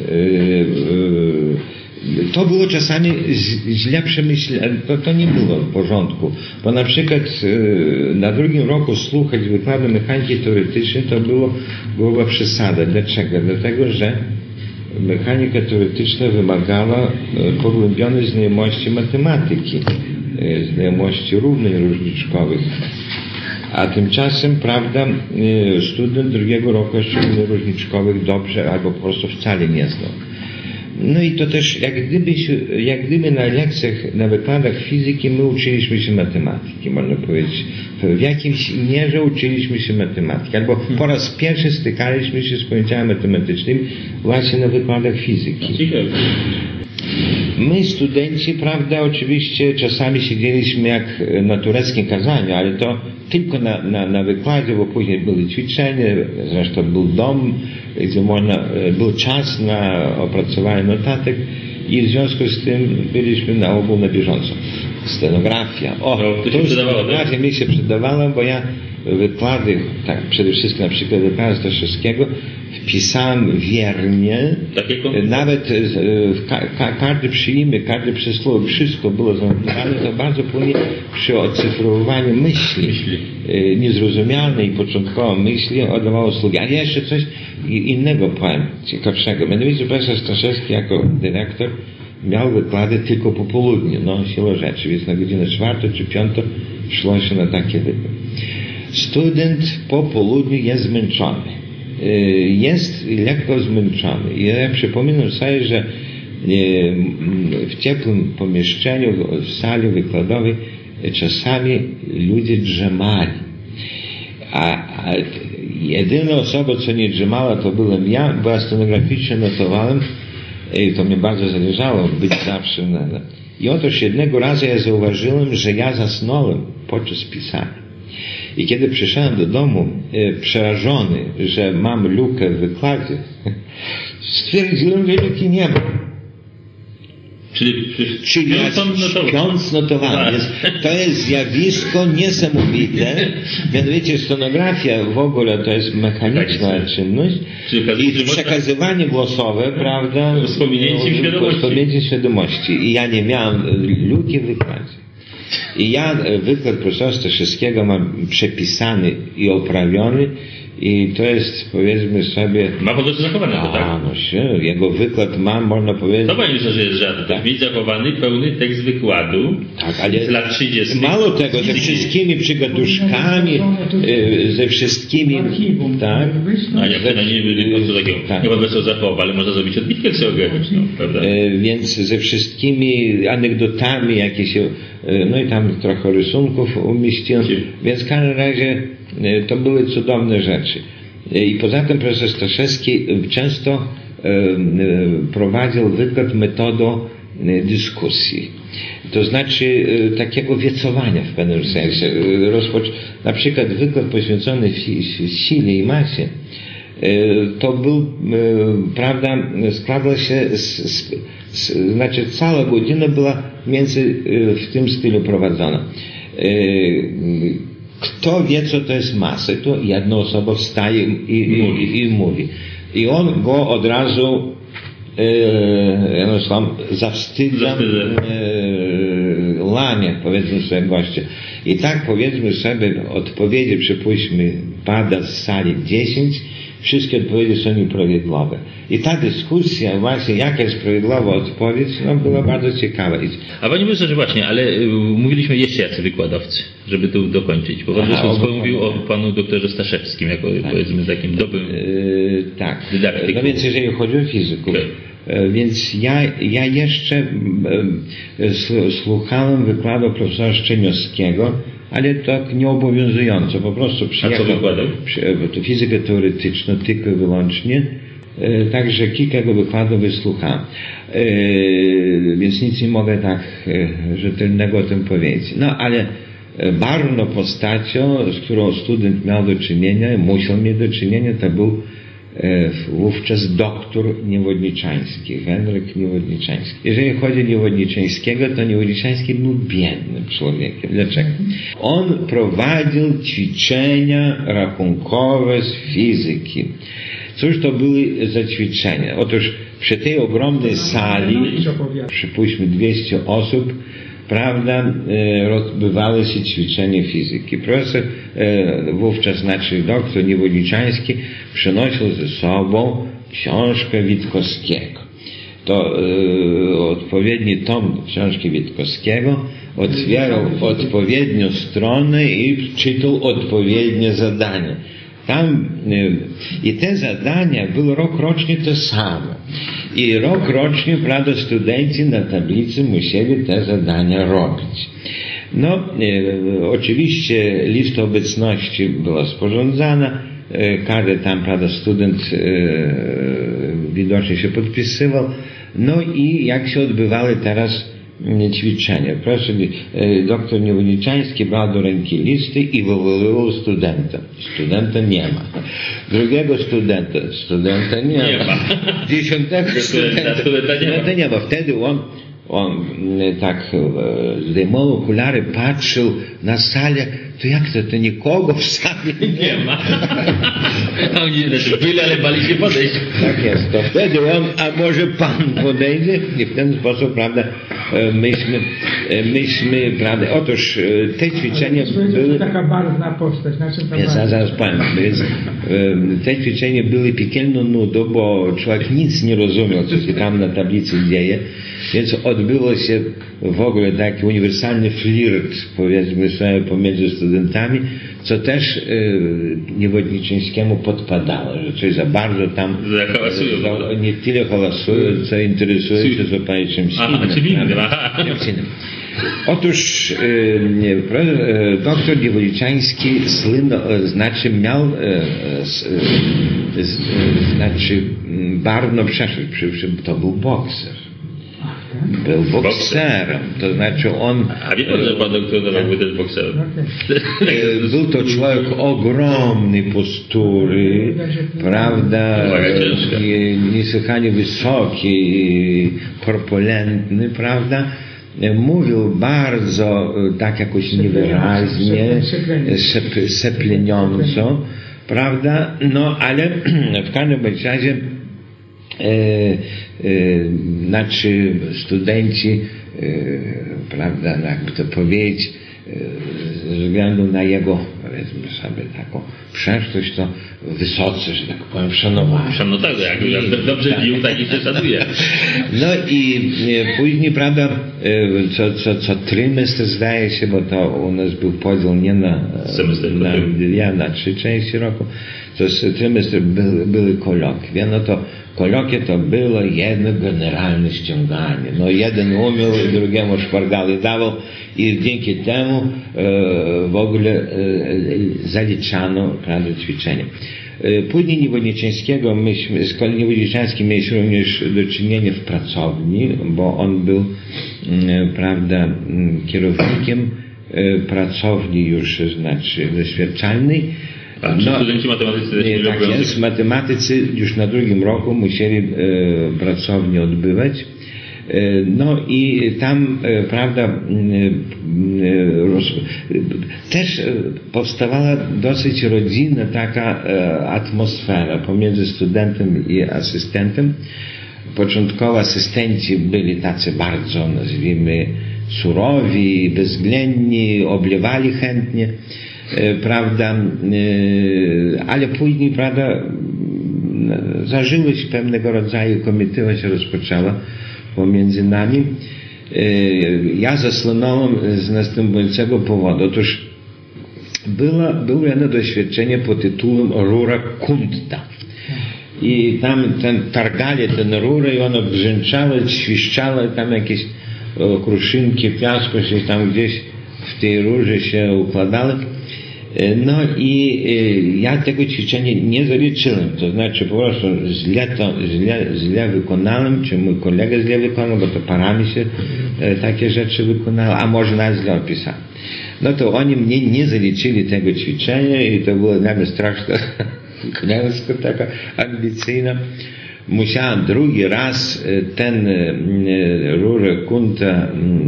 S2: e, to było czasami źle przemyślane, to, to nie było w porządku, bo na przykład na drugim roku słuchać wykładu mechaniki teoretycznej to było, była przesada. Dlaczego? Dlatego, że mechanika teoretyczna wymagała pogłębionej znajomości matematyki, znajomości równań różniczkowych. A tymczasem, prawda, student drugiego roku jeszcze równań różniczkowych dobrze albo po prostu wcale nie znał. No i to też jak gdyby, jak gdyby na lekcjach, na wykładach fizyki my uczyliśmy się matematyki, można powiedzieć. W jakimś mierze uczyliśmy się matematyki, albo po raz pierwszy stykaliśmy się z pojęciami matematycznymi właśnie na wykładach fizyki.
S1: Ciekawe.
S2: My, studenci, prawda, oczywiście czasami siedzieliśmy jak na tureckim kazaniu, ale to tylko na, na, na wykładzie, bo później były ćwiczenia, zresztą był dom, gdzie można, był czas na opracowanie notatek i w związku z tym byliśmy na ogół na bieżąco. Scenografia. O,
S1: no, to się
S2: to
S1: przydawało,
S2: scenografia
S1: tak?
S2: mi się przydawała, bo ja wykłady, tak, przede wszystkim na przykład wykładu Staszewskiego wpisałem wiernie,
S1: Takie
S2: nawet w ka ka każdy przyjmy, każde przysłowie, wszystko było zanotowane, to bardzo płynie przy ocyfrowaniu myśli, myśli. niezrozumialnej, początkowo myśli oddawało sługi. Ale ja jeszcze coś innego powiem, ciekawszego. Mianowicie profesor Staszewski jako dyrektor miał wykłady tylko po południu, no siłą rzeczy, więc na godzinę czwartą czy piątą szło się na takie wykłady. Student po południu jest zmęczony. Jest lekko zmęczony. I ja przypominam sobie, że w ciepłym pomieszczeniu, w sali wykładowej czasami ludzie drzemali. A, a jedyna osoba, co nie drzemała, to byłem ja, bo ja scenograficznie notowałem i to mnie bardzo zależało być zawsze na... I otóż jednego razu ja zauważyłem, że ja zasnąłem podczas pisania. I kiedy przyszedłem do domu e, przerażony, że mam lukę w wykładzie, stwierdziłem, że luki nie ma.
S1: Czyli,
S2: Czyli ja śpiąc notowałem. To jest zjawisko niesamowite. Mianowicie scenografia w ogóle to jest mechaniczna tak, czynność i przekazywanie głosowe, prawda?
S1: Wspomnienie świadomości.
S2: Wspomnienie świadomości. I ja nie miałem luki w wykładzie. I ja wykład profesora Staszewskiego mam przepisany i oprawiony i to jest, powiedzmy sobie...
S1: Ma po prostu zachowany to, tak?
S2: A, no się, jego wykład mam, można powiedzieć...
S1: To pani że jest żadne. Tak. Mieć zachowany pełny tekst wykładu
S2: tak, ale
S1: z lat trzydziestych.
S2: Mało tego, ze wszystkimi przygaduszkami, ze wszystkimi... Tak?
S1: A jak to nie byli po prostu takiego, tak. Nie ma co zachował, ale można zrobić odbitkę ksenograficzną, prawda?
S2: E, więc ze wszystkimi anegdotami, jakie się... No i tam trochę rysunków umieściłem, więc w każdym razie to były cudowne rzeczy. I poza tym profesor Staszewski często prowadził wykład metodą dyskusji. To znaczy takiego wiecowania w pewnym sensie. Rozpoc na przykład wykład poświęcony sile i masie to był, prawda, składał się z, z, z, znaczy cała godzina była między w tym stylu prowadzona. Kto wie, co to jest masa, to jedna osoba wstaje i, i, i, i mówi. I on go od razu e, ja myślałem, zawstydza e, łamie, powiedzmy sobie goście. I tak powiedzmy sobie odpowiedzi, przypuśćmy, pada z sali dziesięć, wszystkie odpowiedzi są nieprawidłowe. I ta dyskusja właśnie, jaka jest prawidłowa odpowiedź, no była bardzo ciekawa.
S1: A panie profesorze, właśnie, ale y, mówiliśmy jeszcze jacy wykładowcy, żeby tu dokończyć, bo pan profesor mówił o panu doktorze Staszewskim, jako tak. powiedzmy takim dobrym yy,
S2: tak.
S1: dydaktyku.
S2: No więc jeżeli chodzi o fizyków, okay. Więc ja, ja jeszcze słuchałem wykładu profesora Szczemiowskiego, ale tak nieobowiązująco, po prostu przyjechał.
S1: A co wykładał?
S2: To fizykę teoretyczną, tylko i wyłącznie. Także kilka jego wykładów wysłuchałem. Więc nic nie mogę tak rzetelnego o tym powiedzieć. No ale barwną postacią, z którą student miał do czynienia, musiał mieć do czynienia, to był wówczas doktor Niewodniczański, Henryk Niewodniczański. Jeżeli chodzi o Niewodniczańskiego, to Niewodniczański był biednym człowiekiem. Dlaczego? On prowadził ćwiczenia rachunkowe z fizyki. Cóż to były za ćwiczenia? Otóż przy tej ogromnej sali, przypuśćmy dwieście osób, prawda, odbywały się ćwiczenie fizyki. Profesor, wówczas znaczy doktor Niewodniczański, przynosił ze sobą książkę Witkowskiego. To e, odpowiedni tom książki Witkowskiego, otwierał odpowiednią stronę i czytał odpowiednie zadanie. Tam, e, i te zadania były rok rocznie te same. I rok rocznie, prawda, studenci na tablicy musieli te zadania robić. No, e, oczywiście lista obecności była sporządzana, e, każdy tam, prawda, student e, widocznie się podpisywał. No i jak się odbywały teraz ćwiczenia. Proszę, e, doktor Niewolniczański brał do ręki listy i wywoływał studenta. Studenta nie ma. Drugiego studenta. Studenta nie,
S1: nie
S2: ma.
S1: ma.
S2: Dziesiątego studenta.
S1: Studenta nie ma.
S2: Studenta nie ma. Wtedy on On tak zdejmował okulary, patrzył na salę, to jak to, to nikogo w sali
S1: nie ma. A oni byli, ale bali się podejść.
S2: Tak jest. To wtedy on, a może pan podejdzie? I w ten sposób, prawda, myśmy, myśmy, prawda, otóż te ćwiczenia były...
S3: taka barwna postać, na czym to
S2: ja zaraz powiem, więc te ćwiczenia były piekielną nudą, bo człowiek nic nie rozumiał, co się tam na tablicy dzieje. Więc odbyło się w ogóle taki uniwersalny flirt, powiedzmy sobie, pomiędzy studentami, co też y, Niewolniczyńskiemu podpadało, że coś za bardzo tam
S1: za,
S2: nie tyle hałasują, co interesuje się zupełnie czymś innym. Otóż y, y, doktor Niewolniczański słynął, znaczy miał y, y, y, znaczy barwną przeszłość, przy czym to był bokser. Był bokserem, to znaczy on...
S1: A wie pan, że pan doktor Nowak był też bokserem?
S2: Był to człowiek ogromnej postury, prawda, niesłychanie wysoki, korpulentny, prawda. Mówił bardzo tak jakoś niewyraźnie, sepleniąco, prawda, no ale w każdym razie E, e, znaczy studenci, e, prawda, jakby to powiedzieć, e, ze względu na jego, powiedzmy sobie, taką przeszłość, to wysoce, że tak powiem, szanowali.
S1: No tak, jak, jak dobrze bił, tak i przesaduje.
S2: No i e, później, prawda, e, co, co, co trymestr zdaje się, bo to u nas był podział nie na, na dwie, na trzy części roku, to trymestr były, były kolokwie, no to kolokwie to było jedno generalne ściąganie. No jeden umiał, drugiemu szpargały dawał i dzięki temu e, w ogóle e, zaliczano, prawda, ćwiczenie. E, później Niewolniczańskiego myśmy, z Niewolniczańskim mieliśmy również do czynienia w pracowni, bo on był, e, prawda, kierownikiem e, pracowni już, znaczy doświadczalnej.
S1: A no, studenci matematycy
S2: nie, tak jest, matematycy już na drugim roku musieli e, pracownię odbywać. E, no i tam, e, prawda, e, roz, e, też e, powstawała dosyć rodzinna taka e, atmosfera pomiędzy studentem i asystentem. Początkowo asystenci byli tacy bardzo, nazwijmy, surowi, bezwzględni, obliewali chętnie, prawda, ale później, prawda, zażyły się pewnego rodzaju komitywa się rozpoczęła pomiędzy nami. Ja zasłynąłem z następującego powodu. Otóż było, było jedno doświadczenie pod tytułem Rura Kunta. I tam ten, targali tę rurę i ona brzęczała, świszczała, tam jakieś o, kruszynki piasku się tam gdzieś w tej rurze się układały. No i ja tego ćwiczenia nie zaliczyłem, to znaczy po prostu źle, to, źle, źle wykonałem, czy mój kolega źle wykonał, bo to parami się takie rzeczy wykonały, a może nawet źle opisałem. No to oni mnie nie zaliczyli tego ćwiczenia i to było dla mnie straszna klęska taka ambicyjna. Musiałem drugi raz ten rurę Kunta,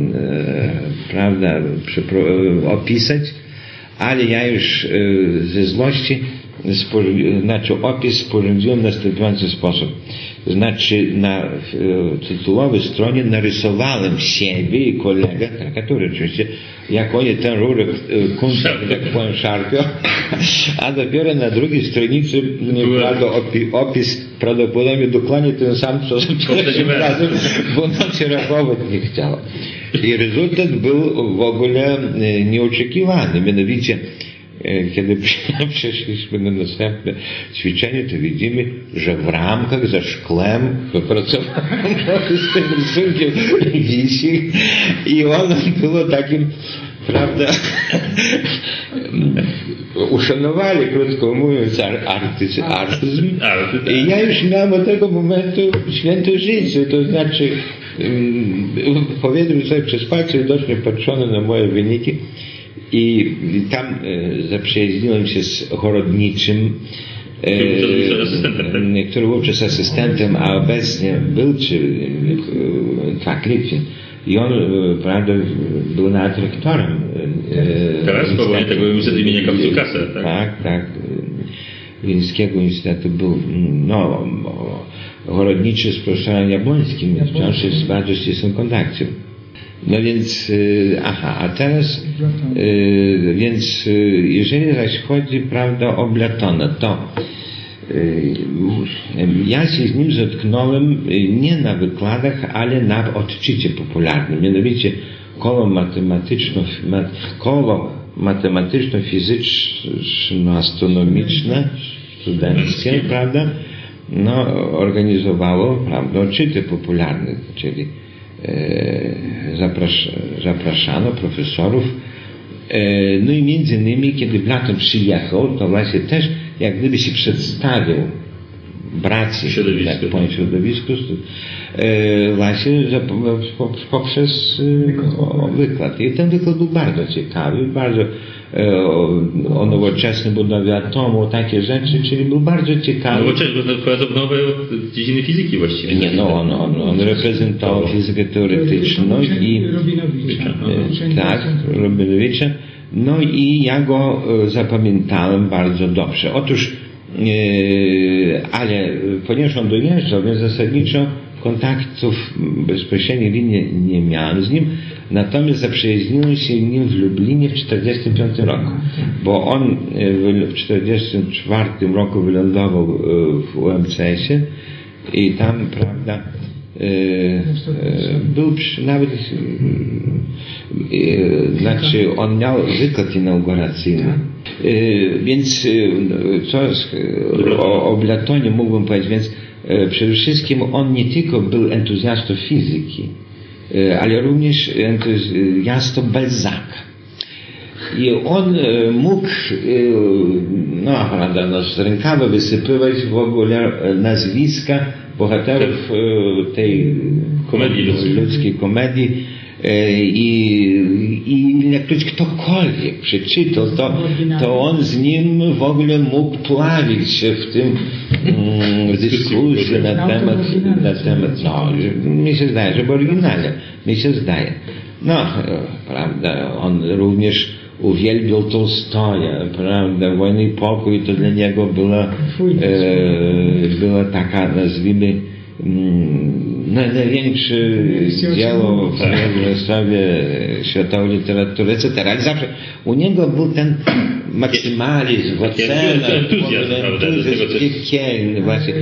S2: prawda, opisać, ale ja już ze złości znaczy opis sporządziłem w następujący sposób. Znaczy na tytułowej stronie narysowałem siebie i kolegę, który oczywiście, jak oni ten rurę Kunta, tak powiem, szarpią, a dopiero na drugiej stronicy prawda, opis prawdopodobnie dokładnie ten sam, co pierwszym razem, bo nam się rachować nie chciało. I rezultat był w ogóle nieoczekiwany, mianowicie kiedy przeszliśmy na następne ćwiczenie, to widzimy, że w ramkach za szklem wypracowano z tym rysunkiem wisi i ono było takim, prawda, uszanowali, krótko mówiąc, artyzm. artyzm. I ja już miałem od tego momentu święte życie, to znaczy um, powiedzmy sobie przez palce widocznie patrzono na moje wyniki i tam e, zaprzyjaźniłem się z Chorodniczym,
S1: Który był asystentem, tak?
S2: który był przez asystentem, a obecnie był, czy tak, Litwin. I on, prawda, był nawet rektorem.
S1: Teraz powoli tego Uniwersytetu imienia Kapsukasa, tak?
S2: Tak, tak. Wileńskiego Uniwersytetu był, no, Chorodniczy z profesorem Jabłońskim, wciąż jest w bardzo ścisłym kontakcie. No więc, aha, a teraz, więc jeżeli zaś chodzi, prawda, o Platona, to ja się z nim zetknąłem nie na wykładach, ale na odczycie popularnym. Mianowicie koło matematyczno, koło matematyczno-fizyczno-astronomiczne, studenckie, prawda, no, organizowało, prawda, odczyty popularne, czyli e, zaprasz, zapraszano profesorów. E, no i między innymi, kiedy Platon przyjechał, to właśnie też jak gdyby się przedstawił braci
S1: środowisku,
S2: tak, środowisku e, właśnie za, poprzez e, o, wykład. I ten wykład był bardzo ciekawy, bardzo e, o, o nowoczesnej budowie atomu, takie rzeczy, czyli był bardzo ciekawy.
S1: Nowoczesny, bo wprowadzał nowe dziedziny fizyki właściwie.
S2: Nie, no on, on, on reprezentował fizykę teoretyczną i
S3: Robinowicza.
S2: e, tak, Robinowicza. No i ja go zapamiętałem bardzo dobrze. Otóż, yy, ale ponieważ on dojeżdżał, więc zasadniczo kontaktów bezpośrednich nie, nie miałem z nim, natomiast zaprzyjaźniłem się z nim w Lublinie w czterdziestym piątym roku, bo on w czterdziestym czwartym roku wylądował w U M C S ie i tam, prawda, był przy, nawet znaczy on miał wykład inauguracyjny, więc co o, o Platonie mógłbym powiedzieć, więc przede wszystkim on nie tylko był entuzjastą fizyki, ale również entuzjastą Balzaca. I on mógł, no prawda, no, z rękawa wysypywać w ogóle nazwiska bohaterów tej
S1: komedii ludzkiej,
S2: ludzkiej komedii i, i jak ktoś ktokolwiek przeczytał, to, to on z nim w ogóle mógł pławić się w tym mm, dyskusji na temat, na temat, no, mi się zdaje, że oryginalnie, mi się zdaje. No, prawda, on również uwielbiał Tolstoja, prawda, Wojnę i Pokój to dla niego była, e, była taka, nazwijmy, największe dzieło w sprawie światowej literatury, et cetera. Ale zawsze u niego był ten maksymalizm w ocenach, entuzjazm piekielny właśnie.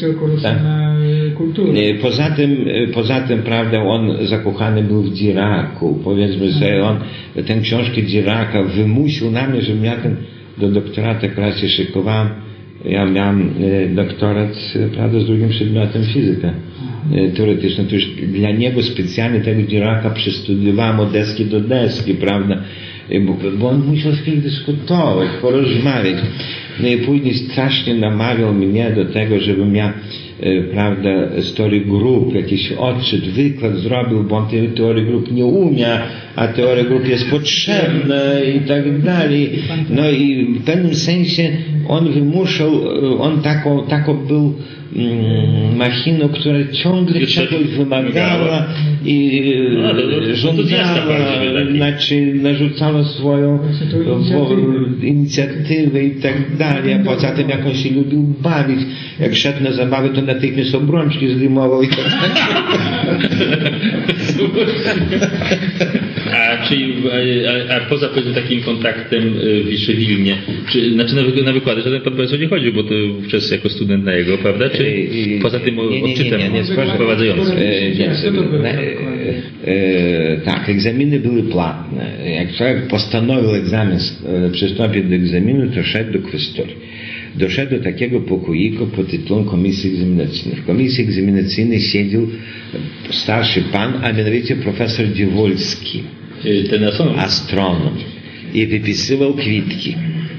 S2: Poza tym, poza tym, prawda, on zakochany był w Diracu. Powiedzmy sobie, on tę książkę Diraca wymusił na mnie, żebym ja ten do doktoratu akurat się szykowałem. Ja miałem doktorat, prawda, z drugim przedmiotem fizyka teoretyczna. To już dla niego specjalnie tego Diraca przestudiowałem od deski do deski, prawda, bo, bo on musiał z kim dyskutować, porozmawiać. No i później strasznie namawiał mnie do tego, żebym ja, prawda, z teorii grup jakiś odczyt, wykład zrobił, bo on tej teorii grup nie umie, a teoria grup jest potrzebna i tak dalej. No i w pewnym sensie on wymuszał, on taką, taką był mm, machiną, która ciągle czegoś wymagała i
S1: no,
S2: żądała, znaczy narzucała swoją wo, inicjatywę i tak dalej, a poza tym jak on się lubił bawić, jak szedł na zabawy, to natychmiast obrączki zdejmował i tak dalej.
S1: A czyli, a, a poza takim kontaktem w Wilnie, czy, znaczy na, wy, na wykłady żaden pan profesor nie chodził, bo to wówczas jako student na jego, prawda? Czy
S2: e,
S1: poza tym
S2: nie, nie,
S1: odczytem
S2: nie, nie, nie,
S1: wprowadzającym?
S2: E, nie, e, e, tak, egzaminy były płatne. Jak człowiek postanowił egzamin, przystąpić do egzaminu, to szedł do kwestorii. Doszedł do takiego pokoiku pod tytułem Komisji Egzaminacyjnej. W Komisji Egzaminacyjnej siedział starszy pan, a mianowicie profesor Dziewolski,
S1: ten astronom.
S2: astronom, i wypisywał kwitki.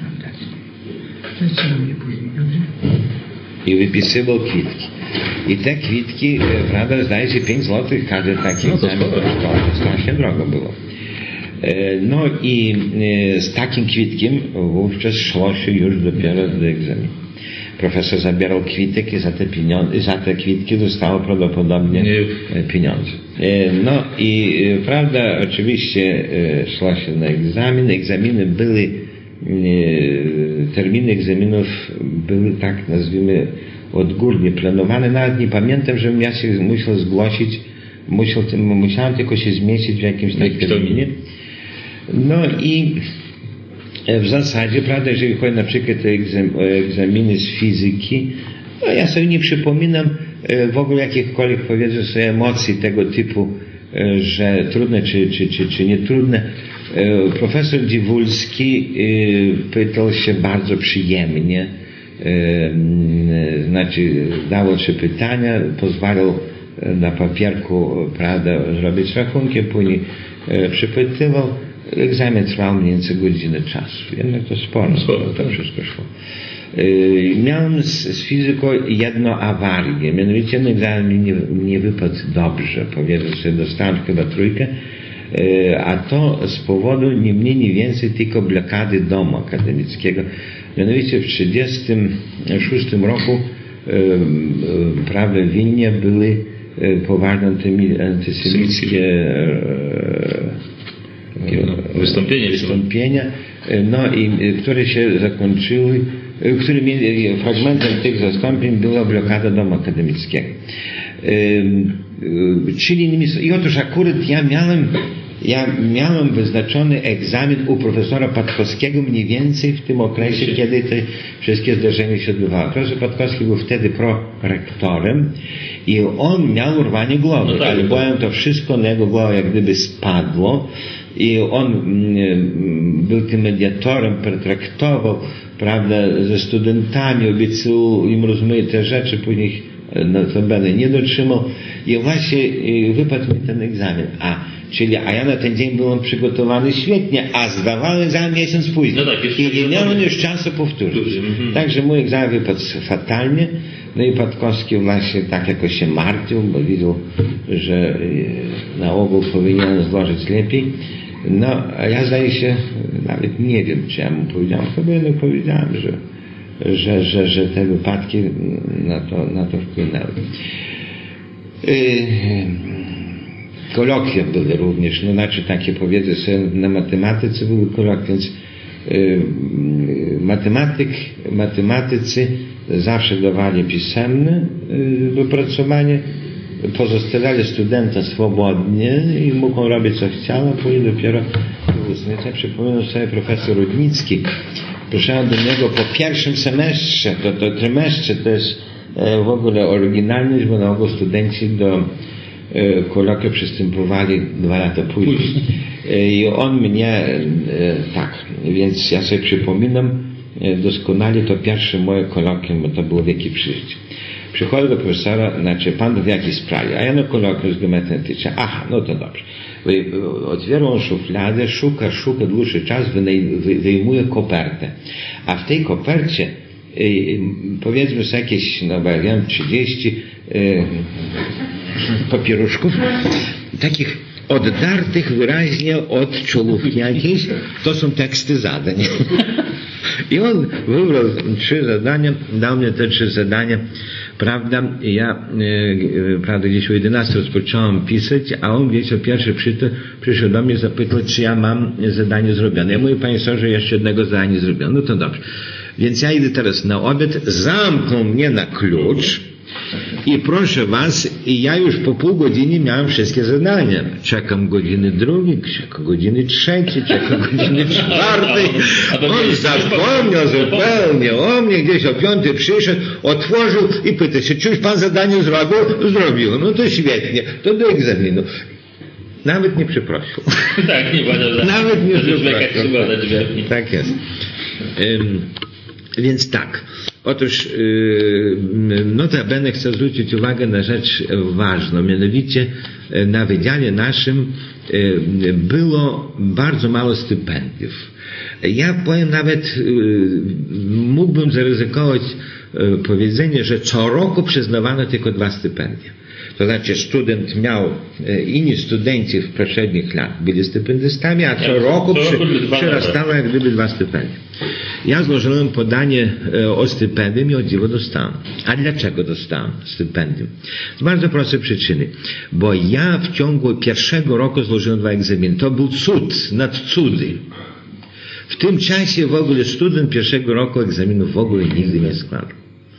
S2: I wypisywał kwitki. I te kwitki, prawda, zdaje się pięć złotych każdy taki
S1: no to
S2: egzamin. To strasznie drogo było. No i z takim kwitkiem wówczas szło się już dopiero do egzaminu. Profesor zabierał kwitek i za te, pieniądze, za te kwitki dostało prawdopodobnie pieniądze. No i prawda, oczywiście szło się na egzamin. Egzaminy były, terminy egzaminów były, tak nazwijmy, odgórnie planowane. Nawet nie pamiętam, żebym ja się musiał zgłosić, musiał, musiałem tylko się zmieścić w jakimś takim terminie. No i w zasadzie, prawda, jeżeli chodzi na przykład o egzaminy z fizyki, no ja sobie nie przypominam w ogóle jakichkolwiek, powiedzmy sobie, emocji tego typu, że trudne czy, czy, czy, czy nie trudne. Profesor Dziewulski pytał się bardzo przyjemnie, znaczy dało trzy pytania, pozwalał na papierku, prawda, zrobić rachunki, później przypytywał. Egzamin trwał mniej więcej godzinę czasu. Jednak to sporo, sporo to wszystko szło. Yy, miałem z, z fizyką jedną awarię. Mianowicie ten egzamin nie, nie wypadł dobrze. Powiedzmy sobie, dostałem chyba trójkę. Yy, a to z powodu nie mniej, nie więcej tylko blokady domu akademickiego. Mianowicie w trzydziestym szóstym roku yy, yy, prawie w Wilnie były yy, poważne antysemickie yy,
S1: Wystąpienie,
S2: wystąpienia, no i które się zakończyły, którymi fragmentem tych zastąpień była blokada domu akademickiego. Czyli i otóż akurat ja miałem ja miałem wyznaczony egzamin u profesora Patkowskiego mniej więcej w tym okresie, kiedy te wszystkie zdarzenia się odbywały. Profesor Patkowski był wtedy prorektorem i on miał urwanie głowy, no tak, ale bowiem to wszystko na jego głowę jak gdyby spadło i on mm, był tym mediatorem, pertraktował, prawda, ze studentami, obiecał im rozmaite rzeczy, później notabene nie dotrzymał i właśnie wypadł mi ten egzamin. A czyli, a ja na ten dzień byłem przygotowany świetnie, a zdawałem egzamin miesiąc później. No tak, i nie miałem już czasu powtórzyć. Mhm. Także mój egzamin wypadł fatalnie. No i Patkowski właśnie tak jakoś się martwił, bo widział, że na ogół powinienem złożyć lepiej. No, a ja zdaje się, nawet nie wiem, czy ja mu powiedziałem, chyba jednak powiedziałem, że, że, że, że te wypadki na to, na to wpłynęły. Yy, kolokwie były również, no znaczy takie, powiedzmy sobie, na matematyce były kolokwie, więc yy, matematyk, matematycy zawsze dawali pisemne yy, wypracowanie, pozostawiali studenta swobodnie i mógł on robić co chciał, a później dopiero ja przypominam sobie profesor Rudnicki. Przyszedłem do niego po pierwszym semestrze, to, to trymestrze to jest e, w ogóle oryginalność, bo na ogół studenci do e, kolokwium przystępowali dwa lata później. E, I on mnie, e, tak, więc ja sobie przypominam e, doskonale to pierwsze moje kolokwium, bo to było wieki przyjście. Przychodzę do profesora, znaczy pan w jakiej sprawie, a ja na kolokwium z geometrii. Aha, no to dobrze. Otwiera on szufladę, szuka, szuka dłuższy czas, wyjmuje kopertę. A w tej kopercie, powiedzmy sobie jakieś, no bo ja wiem, trzydzieści papieruszków, takich oddartych wyraźnie od czołówki jakiejś, to są teksty zadań. I on wybrał trzy zadania, dał mnie te trzy zadania, prawda, i ja, e, prawda, gdzieś o jedenastej rozpocząłem pisać, a on, wiecie, pierwszy przyszedł, przyszedł do mnie, zapytał, czy ja mam zadanie zrobione. Ja mówię, panie sorze, jeszcze jednego zadania zrobione. No to dobrze. Więc ja idę teraz na obiad, zamknął mnie na klucz, I proszę was, ja już po pół godziny miałem wszystkie zadania. Czekam godziny drugiej, czekam godziny trzeciej, czekam godziny czwartej. On zapomniał zupełnie o mnie, gdzieś o piątej przyszedł, otworzył i pyta się, czy już pan zadanie zrobił? Zrobił. No to świetnie, to do egzaminu. Nawet nie przeprosił.
S1: Tak, nie powiedział.
S2: Nawet nie przeprosił. Tak jest. Um, więc tak. Otóż yy, notabene chcę zwrócić uwagę na rzecz ważną. Mianowicie na wydziale naszym yy, było bardzo mało stypendiów. Ja powiem nawet, yy, mógłbym zaryzykować yy, powiedzenie, że co roku przyznawano tylko dwa stypendia. To znaczy student miał, inni studenci w poprzednich lat byli stypendystami, a co roku przy, przyrastało jak gdyby dwa stypendia. Ja złożyłem podanie o stypendium i o dziwo dostałem. A dlaczego dostałem stypendium? Z bardzo prostej przyczyny. Bo ja w ciągu pierwszego roku złożyłem dwa egzaminy. To był cud nad cudy. W tym czasie w ogóle student pierwszego roku egzaminów w ogóle nigdy nie składał.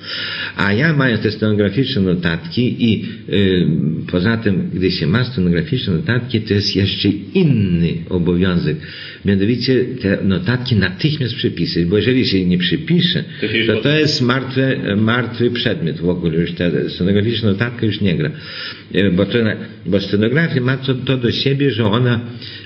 S2: A ja mając te stenograficzne notatki i y, poza tym, gdy się ma stenograficzne notatki, to jest jeszcze inny obowiązek. Mianowicie te notatki natychmiast przypisać, bo jeżeli się nie przypisze, to to jest martwy, martwy przedmiot w ogóle. Już ta stenograficzna notatka już nie gra. Bo, to, bo stenografia ma to, to do siebie, że ona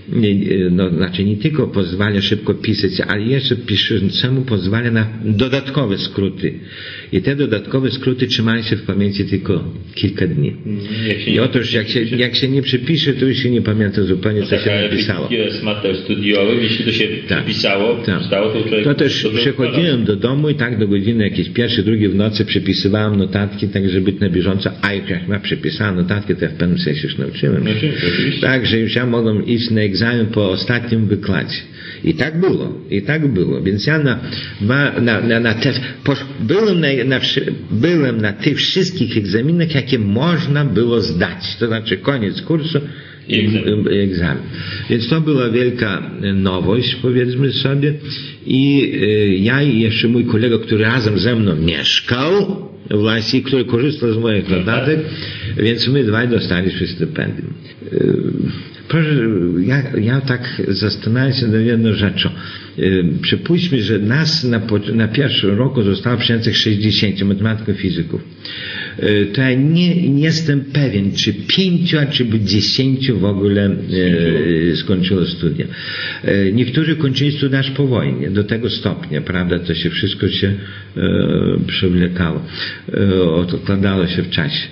S2: no, znaczy nie tylko pozwala szybko pisać, ale jeszcze piszącemu pozwala na dodatkowe skróty. I te dodatkowe skróty trzymają się w pamięci tylko kilka dni. I otóż jak się, jak się nie przypisze, to już się nie pamięta zupełnie, co się napisało.
S1: Jest materiał studiowy, jeśli to się tak, przypisało, tak. Stało, to człowiek...
S2: To też przychodziłem do domu i tak do godziny jakieś pierwszej, drugiej w nocy przypisywałem notatki, tak żeby być na bieżąco, a jak ja przypisałem notatki, to ja w pewnym sensie już nauczyłem. Tak, że już ja mogłem iść na egzamin po ostatnim wykładzie. I tak było, i tak było. Więc ja na, na, na, na te, byłem, na, na, byłem na tych wszystkich egzaminach, jakie można było zdać. To znaczy koniec kursu i egzamin. egzamin. Więc to była wielka nowość, powiedzmy sobie. I y, ja i jeszcze mój kolega, który razem ze mną mieszkał, właśnie, który korzystał z moich notatek, więc my dwaj dostaliśmy stypendium. Y, Proszę, ja, ja tak zastanawiam się nad jedną rzeczą. Yy, przypuśćmy, że nas na, na pierwszym roku zostało przyjętych sześćdziesięciu matematyków, fizyków. Yy, to ja nie, nie jestem pewien, czy pięciu, a czy dziesięciu w ogóle yy, skończyło studia. Yy, niektórzy kończyli studia aż po wojnie, do tego stopnia, prawda, to się wszystko się yy, przewlekało, yy, odkładało się w czasie.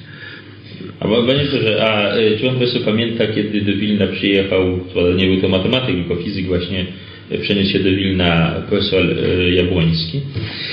S1: A panie że, a czy pan profesor pamięta, kiedy do Wilna przyjechał, to nie był to matematyk, tylko fizyk właśnie, przeniósł się do Wilna profesor Jabłoński?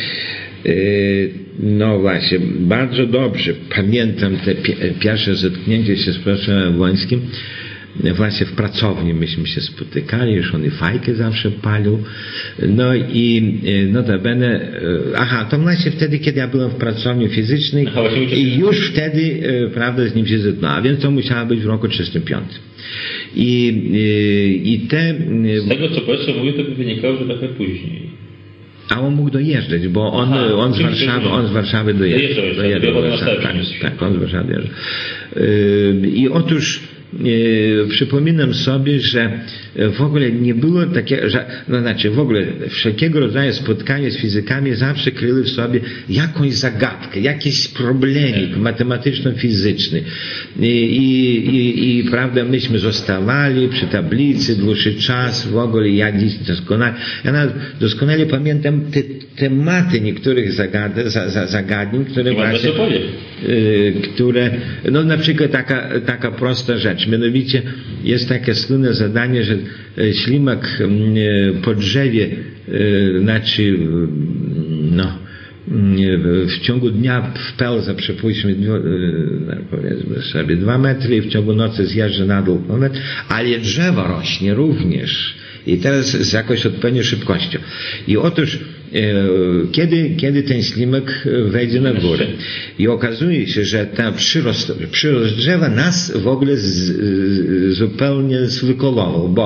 S2: No właśnie, bardzo dobrze pamiętam te pierwsze zetknięcie się z profesorem Jabłońskim. Właśnie w pracowni myśmy się spotykali, już on i fajkę zawsze palił. No i notabene, aha, to właśnie wtedy, kiedy ja byłem w pracowni fizycznej aha, i już wtedy, prawda, z nim się zetknąłem, więc to musiało być w roku trzydziestym piątym. I, i te...
S1: Z tego, co profesor mówił, to by wynikało, że trochę później.
S2: A on mógł dojeżdżać, bo on, aha, on, z, Warszawy, on z Warszawy dojeżdżał. Dojeżdżał do Warszawy, tak, tak, on z Warszawy dojeżdżał. I otóż Yy, przypominam sobie, że w ogóle nie było takiego, że, no znaczy w ogóle wszelkiego rodzaju spotkania z fizykami zawsze kryły w sobie jakąś zagadkę, jakiś problemik matematyczno-fizyczny. I, i, i prawda, myśmy zostawali przy tablicy dłuższy czas, w ogóle ja dziś doskonale, ja nawet doskonale pamiętam te tematy niektórych zagad, za, za, zagadnień, które właśnie, yy, które, no na przykład taka, taka prosta rzecz. Mianowicie jest takie słynne zadanie, że ślimak po drzewie, znaczy no, w ciągu dnia wpełza, przypuśćmy, powiedzmy sobie dwa metry i w ciągu nocy zjeżdża na dół metr, ale drzewo rośnie również. I teraz z jakąś odpowiednią szybkością. I otóż Kiedy, kiedy ten ślimak wejdzie na górę. I okazuje się, że ta przyrost, przyrost drzewa nas w ogóle z, zupełnie zwykolował, bo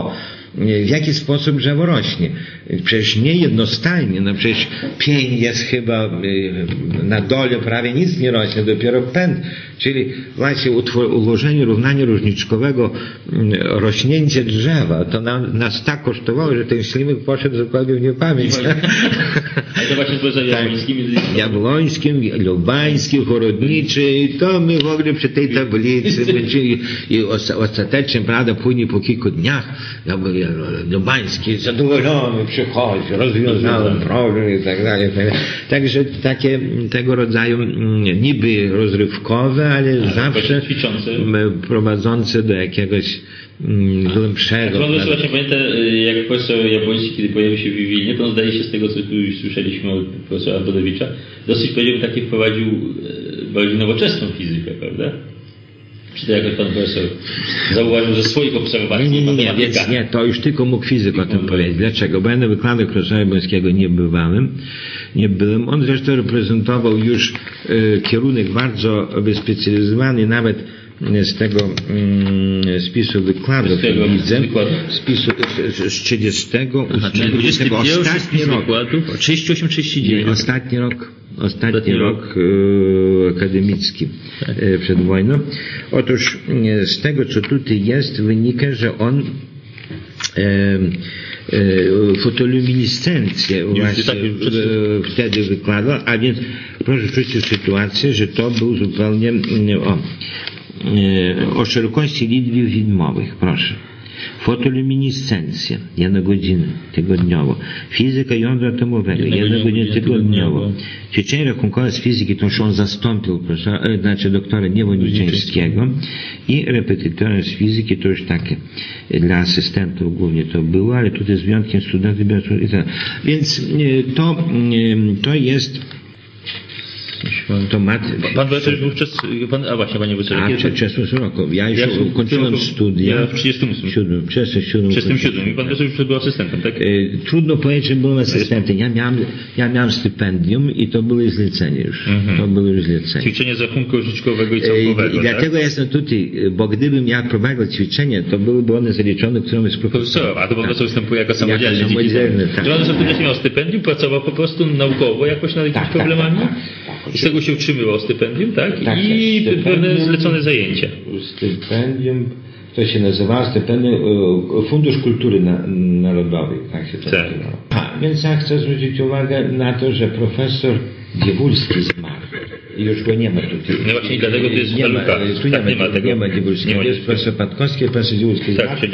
S2: w jaki sposób drzewo rośnie. Przecież nie jednostajnie, no przecież pień jest chyba na dole prawie nic nie rośnie, dopiero pęd, czyli właśnie ułożenie równania różniczkowego, rośnięcie drzewa, to nam, nas tak kosztowało, że ten ślimak poszedł zupełnie w niepamięć.
S1: Ale to właśnie z Jabłońskim.
S2: Jabłońskim, Lubańskim, Chorodniczy, i to my w ogóle przy tej tablicy, czyli i ostatecznie, prawda, później po kilku dniach Lubański zadowolony przychodzi, rozwiązałem problem i tak dalej. Także takie tego rodzaju niby rozrywkowe, ale a, zawsze prowadzące do jakiegoś głębszego.
S1: Pan profesor właśnie pamięta, jak profesor Jabłoński, kiedy pojawił się w Wilnie, to on zdaje się z tego, co już słyszeliśmy od profesora Antonowicza, dosyć, powiedziałbym, takie wprowadził bardziej nowoczesną fizykę, prawda? Czy to jakoś pan profesor zauważył ze swoich obserwacji?
S2: Nie, nie, nie, nie, więc nie, to już tylko mógł fizyk o tym powiedzieć. Dlaczego? Bo ja na wykładach profesora Jabłońskiego nie bywałem, nie byłem. On zresztą reprezentował już y, kierunek bardzo wyspecjalizowany, nawet z tego mm, spisu wykładów, z tego widzę, spisu z trzydziestego ósmego, ostatni rok,
S1: trzydzieści osiem trzydzieści dziewięć.
S2: Ostatni rok, ostatni rok e, akademicki e, przed wojną. Otóż e, z tego, co tutaj jest, wynika, że on e, e, fotoluminescencję właśnie e, wtedy wykładał, a więc proszę czuć sytuację, że to był zupełnie o, o szerokości liczby widmowych, proszę. Fotoluminescencja, jedna godzina tygodniowo. Fizyka jądra atomowego, jedna godzina tygodniowo. Ćwiczenie rachunkowe z fizyki, to już on zastąpił, proszę, znaczy doktora Niewolniczyńskiego, i repetytorem z fizyki, to już takie dla asystentów głównie to było, ale tutaj z wyjątkiem studentów. Więc to, to jest to mat...
S1: Pan profesor już był przez... Pan, a właśnie, panie profesorze.
S2: A, przed trzydziestym rokiem. Ja już ja kończyłem studia.
S1: Ja w trzydziestym ósmym.
S2: W trzydziestym siódmym.
S1: W trzydziestym siódmym. I pan profesor już był asystentem, tak?
S2: E, trudno powiedzieć, że byłem asystentem. Ja miałem, ja miałem stypendium i to były zlecenie już. Mm-hmm. To były już zlecenie.
S1: Ćwiczenie z rachunku różniczkowego i całkowego,
S2: e, I dlatego tak? jestem tutaj, bo gdybym ja prowadził ćwiczenie, to byłyby one zaliczone którąś z profesorów.
S1: A to po prostu występuje jako samodzielny.
S2: Jako samodzielny, tak.
S1: Że on sobie nie miał stypendium, pracował po prostu naukowo jakoś nad jakimiś tak, problemami. Tak, tak, tak. I z tego się utrzymywał stypendium, tak? tak I tak, pewne zlecone zajęcia.
S2: Stypendium, to się nazywa stypendium Fundusz Kultury Narodowej, tak się to
S1: tak.
S2: nazywało. A, więc ja chcę zwrócić uwagę na to, że profesor Dziewulski zmarł. I już go nie ma tutaj.
S1: No właśnie, dlatego to jest
S2: nie ma, tu nie,
S1: tak,
S2: ma,
S1: nie ma tego.
S2: Nie ma Dziewulskiego. Jest profesor Patkowski, profesor Dziewulski
S1: tak,
S2: zmarł.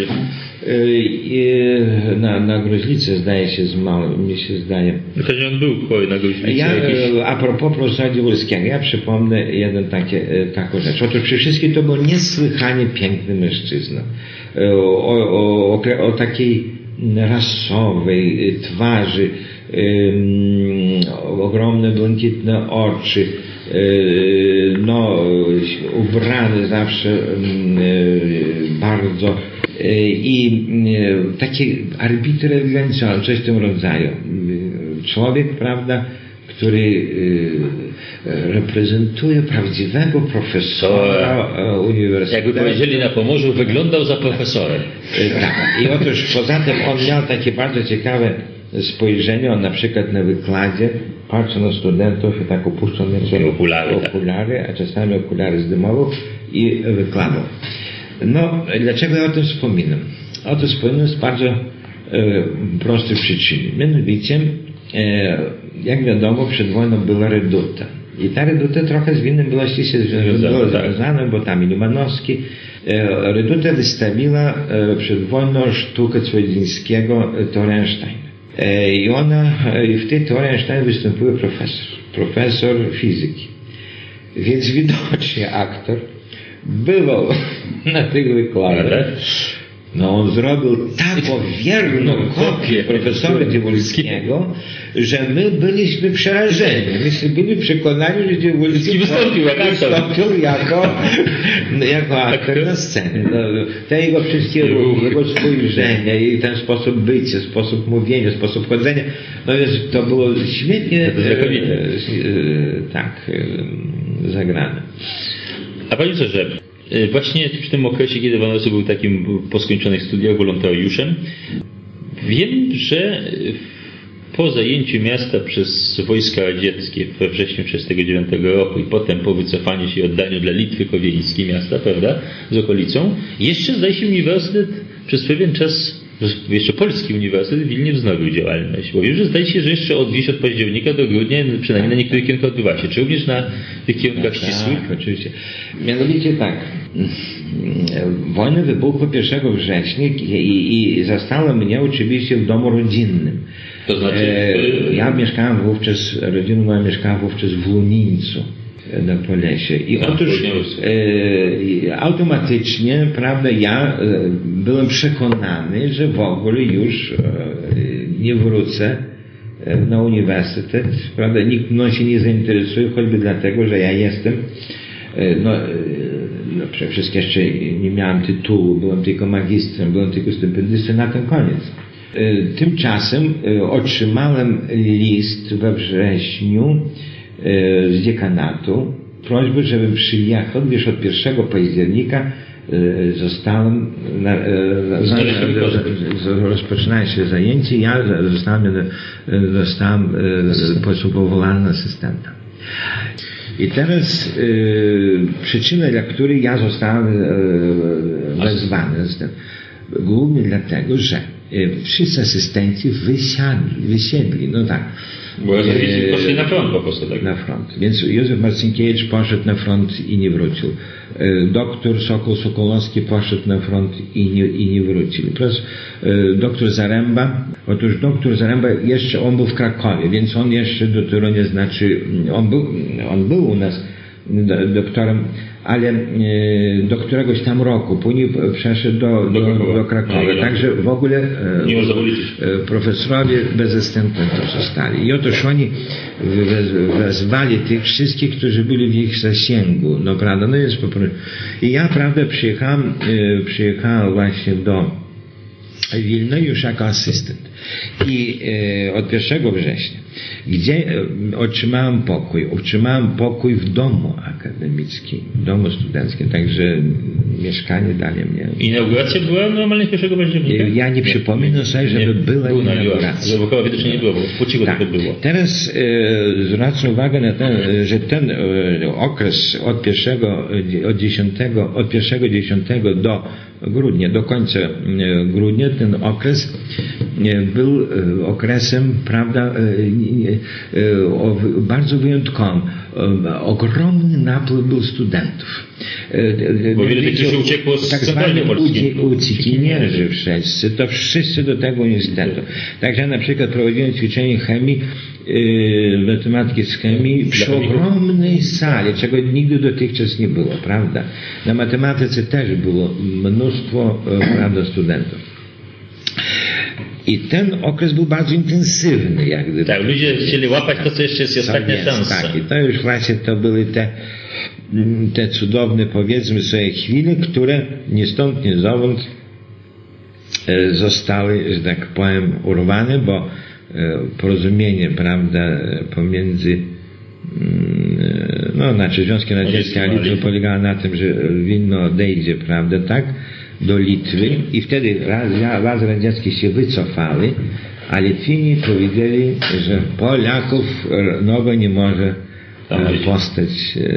S2: I na, na gruźlicę zdaje się zmarł, mi się zdaje.
S1: Chociaż on był chory na gruźlicę.
S2: Ja,
S1: jakiś...
S2: a propos profesora Dziewulskiego, ja przypomnę jeden takie, taką rzecz. Otóż przy wszystkim to był niesłychanie piękny mężczyzna. O, o, o, o takiej rasowej twarzy, um, ogromne błękitne oczy, no, ubrany zawsze bardzo i taki arbiter ewidencjonalny, coś w tym rodzaju. Człowiek, prawda, który reprezentuje prawdziwego profesora uniwersytetu.
S1: Jakby powiedzieli na Pomorzu, wyglądał za profesorem.
S2: Tak. I otóż poza tym on miał takie bardzo ciekawe spojrzenie, on na przykład na wykładzie patrzy na studentów i tak opuszczał
S1: okulary,
S2: okulary, a czasami okulary zdejmował i wykładał. No, dlaczego ja o tym wspominam? O tym wspominam z bardzo e, prostej przyczyny. Mianowicie, e, jak wiadomo, przed wojną była reduta. I ta reduta trochę z winnym była ściśle związana, bo tam Limanowski. E, reduta wystawiła e, przed wojną sztukę Cwojdzińskiego Torenstein. I ona, i w tej teorii Einstein występuje profesor, profesor fizyki. Więc widocznie aktor bywał na tych wykładach. No on zrobił taką wierną kopię profesora Dziewulskiego, że my byliśmy przerażeni. Myśmy byli przekonani, że Dziewulski
S1: wystąpił,
S2: wystąpił jako, jako aktor na scenie. No, te jego wszystkie ruchy, jego spojrzenia i ten sposób bycia, sposób mówienia, sposób chodzenia, no więc to było świetnie e, e, tak e, zagrane.
S1: A panie profesorze, Właśnie w tym okresie, kiedy Wanusy był takim po skończonych studiach wolontariuszem, wiem, że po zajęciu miasta przez wojska radzieckie we wrześniu tysiąc dziewięćset trzydziestego dziewiątego roku i potem po wycofaniu się i oddaniu dla Litwy Kowieńskiej miasta, prawda, z okolicą, jeszcze zdaje się uniwersytet przez pewien czas, jeszcze polski uniwersytet w Wilnie wznowił działalność. Bo wiem, że zdaje się, że jeszcze od gdzieś od października do grudnia, przynajmniej na niektórych kierunkach odbywa się. Czy również na tych kierunkach ścisłych?
S2: Tak, oczywiście. Mianowicie tak. Wojna wybuchła pierwszego września i, i zastała mnie oczywiście w domu rodzinnym.
S1: To znaczy?
S2: E, ja mieszkałem wówczas, rodzina moja mieszkała wówczas w Lunińcu na Polesie. I
S1: tak,
S2: otóż e, automatycznie, prawda, ja e, byłem przekonany, że w ogóle już e, nie wrócę e, na uniwersytet, prawda, nikt mną się nie zainteresuje, choćby dlatego, że ja jestem e, no, e, no przede wszystkim jeszcze nie miałem tytułu, byłem tylko magistrem, byłem tylko stypendystą, na ten koniec. E, tymczasem e, otrzymałem list we wrześniu z dziekanatu prośbę, żebym przyjechał, gdyż od pierwszego października zostałem na, na, rozpoczynają się zajęcia, ja zostałem, zostałem powołany na asystenta. I teraz e, przyczyna, dla której ja zostałem e, wezwany, głównie dlatego, że wszyscy asystenci wysiadli, wysiedli, no tak.
S1: Bo e, poszli na front po prostu, tak?
S2: Na front. Więc Józef Marcinkiewicz poszedł na front i nie wrócił. E, doktor Sokol Sokolowski poszedł na front i nie, i nie wrócił. Plus e, doktor Zaręba, otóż doktor Zaręba jeszcze, on był w Krakowie, więc on jeszcze do tego nie znaczy, on był, on był u nas doktorem, ale e, do któregoś tam roku, później przeszedł do, do, do, do Krakowa. No, także w ogóle e, profesorowie bezwzględnie to zostali. I otóż oni wezwali tych wszystkich, którzy byli w ich zasięgu. No prawda, no jest po prostu. I ja, prawda, przyjechałem, e, przyjechałem właśnie do Wilna już jako asystent. I e, od pierwszego września, gdzie e, otrzymałem pokój, otrzymałem pokój w domu akademickim, w domu studenckim, także mieszkanie dali mnie.
S1: Inauguracja była normalnie pierwszego października?
S2: Ja nie przypominam sobie, żeby nie, była
S1: był
S2: inauguracja.
S1: Wokoła widocznie nie było, bo w Płociku
S2: tak.
S1: to było.
S2: Teraz e, zwracam uwagę na ten, że ten e, okres od pierwszego, od dziesiątego, od pierwszego dziesiątego do grudnia, do końca e, grudnia, ten okres e, był e, okresem, prawda, e, e, o, bardzo wyjątkowym. E, ogromny napływ był studentów. E,
S1: Bo wiele tych się uciekło z
S2: tak zwani uciekinierzy wszyscy, to wszyscy do tego uniwersytetu. Także na przykład prowadziłem ćwiczenie chemii, yy, matematyki z chemii przy ogromnej sali, czego nigdy dotychczas nie było, prawda? Na matematyce też było mnóstwo, prawda, studentów. I ten okres był bardzo intensywny, jak gdyby.
S1: Tak, ludzie chcieli łapać to, co jeszcze jest ostatnia szansa.
S2: Tak, i to już właśnie to były te te cudowne, powiedzmy sobie, chwile, które ni stąd, ni zowąd zostały, że tak powiem, urwane, bo porozumienie, prawda, pomiędzy no, znaczy Związkiem Radzieckim a Litwą polegało na tym, że Wilno odejdzie, prawda, tak, do Litwy i wtedy władze radzieckie się wycofały, a Litwini powiedzieli, że Polaków nowo nie może postać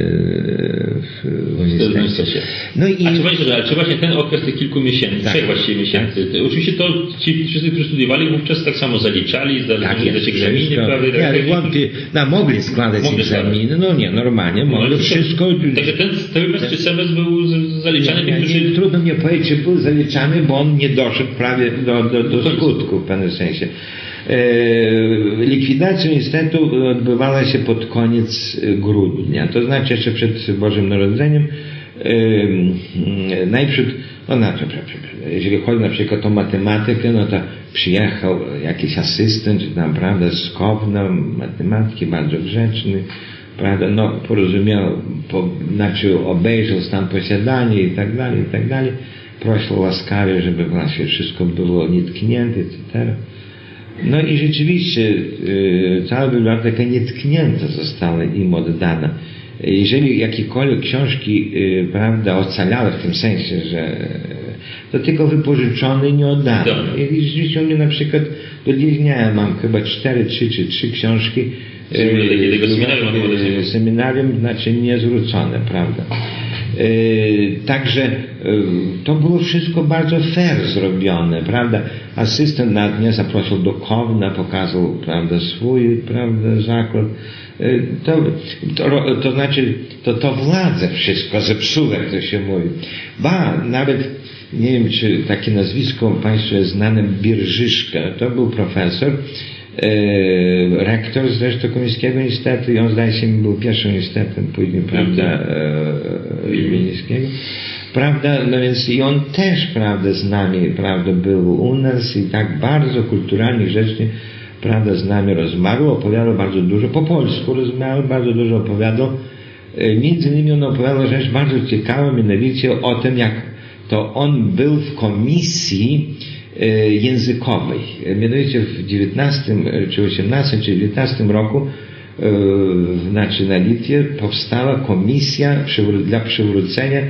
S2: w uniwersytecie.
S1: No i... A czy właśnie, ale czy właśnie ten okres tych kilku miesięcy, tak, trzech właściwie miesięcy, tak. Oczywiście to ci wszyscy, którzy studiowali wówczas tak samo zaliczali, zdali zdać egzaminy, prawda?
S2: Nie, ale wątpię, no mogli składać mogli egzaminy, no nie, normalnie, no, mogli wszystko...
S1: Także ten trimestr czy semestr był zaliczany?
S2: Nie, nie, nie, trudno mnie powiedzieć, czy był zaliczany, bo on nie doszedł prawie do, do, do skutku w pewnym sensie. Likwidacja uniwersytetu odbywała się pod koniec grudnia, to znaczy jeszcze przed Bożym Narodzeniem. Najpierw, no znaczy, jeżeli chodzi na przykład o matematykę, no to przyjechał jakiś asystent, czy tam, prawda, z Kowna, matematyki, bardzo grzeczny, prawda, no porozumiał, po, znaczy obejrzał stan posiadania i tak dalej, i tak dalej. Prosił łaskawie, żeby właśnie wszystko było nietknięte, et cetera. No i rzeczywiście y, cała biblioteka nietknięta została im oddana. jeżeli jakiekolwiek książki, prawda, ocalały w tym sensie, że to tylko wypożyczone i nie oddane. I rzeczywiście u mnie na przykład do dziś dnia mam chyba cztery, trzy czy trzy książki
S1: seminarium,
S2: seminarium, znaczy niezwrócone, prawda. Także to było wszystko bardzo fair zrobione, prawda. Asystent nawet mnie zaprosił do Kowna, pokazał, prawda, swój, prawda, zakład. To, to, to znaczy, to, to władze wszystko zepsuło, jak to się mówi. Ba, nawet, nie wiem, czy takie nazwisko Państwu jest znane, Bierżyszka, to był profesor, e, rektor zresztą Komińskiego Uniwersytetu i on, zdaje się, był pierwszym uniwersytetem później, prawda, e, Wileńskiego. Prawda, no więc i on też, prawda, z nami, prawda, był u nas i tak bardzo kulturalnie, grzecznie, prawda, z nami rozmawiał, opowiadał bardzo dużo, po polsku rozmawiał, bardzo dużo opowiadał. Między innymi on opowiadał rzecz bardzo ciekawą, mianowicie o tym, jak to on był w komisji językowej. Mianowicie w dziewiętnastym, czy osiemnastym, czy dziewiętnastym roku, znaczy na Litwie powstała komisja dla przywrócenia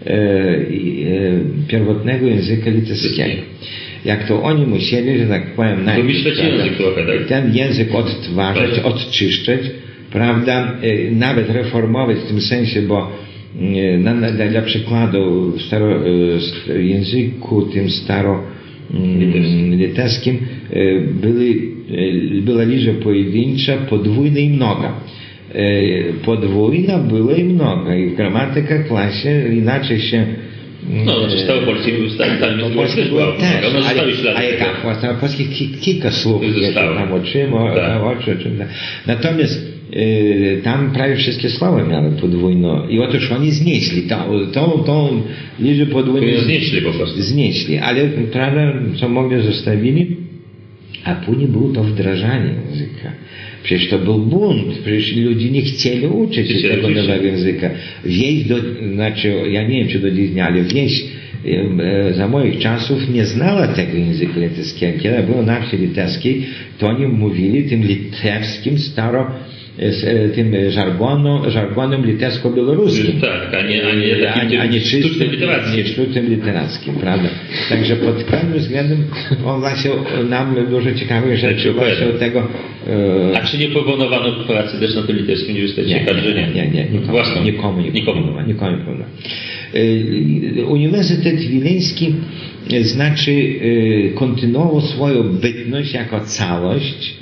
S2: pierwotnego języka litewskiego. Jak to oni musieli, że tak powiem, najpierw,
S1: język trochę, tak?
S2: ten język odtwarzać, odczyszczać, prawda, nawet reformować w tym sensie, bo na, na, dla przykładu w staro, języku tym staro litewskim byli, była liczba pojedyncza, podwójna i mnoga. Podwójna była i mnoga i w gramatyka klasie inaczej się
S1: no, znaczy stało polskie był stary,
S2: no, polskie było też, ale, ale jak, w polskich kilka słów tam oczyma, oczy, oczy, natomiast y, tam prawie wszystkie słowa miały podwójno i otóż oni znieśli tą, tą, tą liczbę podwójną
S1: znieśli po prostu
S2: znieśli, ale prawda, co mogli zostawili, a później było to wdrażanie języka. Przecież to był bunt, przecież ludzie nie chcieli uczyć się tego nowego języka. Wieś, do, znaczy, ja nie wiem czy do dziś dnia, ale wieś e, za moich czasów nie znała tego języka litewskiego. Kiedy było na wsi litewskiej, to oni mówili tym litewskim staro, z tym żargonem, żargonem litewsko-białoruskim.
S1: Tak, a nie, a nie takim
S2: a, a nie
S1: sztucznym literackim.
S2: Nie sztucznym literackim, prawda? Także pod pewnym względem on właśnie nam dużo ciekawych rzeczy właśnie od tego...
S1: E... A czy nie proponowano pracy też na tym litewskim uniwersytecie?
S2: Nie, nie, nie, nie, nie, nikomu,
S1: Własną.
S2: nikomu nie
S1: nikomu.
S2: proponowano. Nikomu nie proponowano. Uniwersytet Wileński znaczy kontynuował swoją bytność jako całość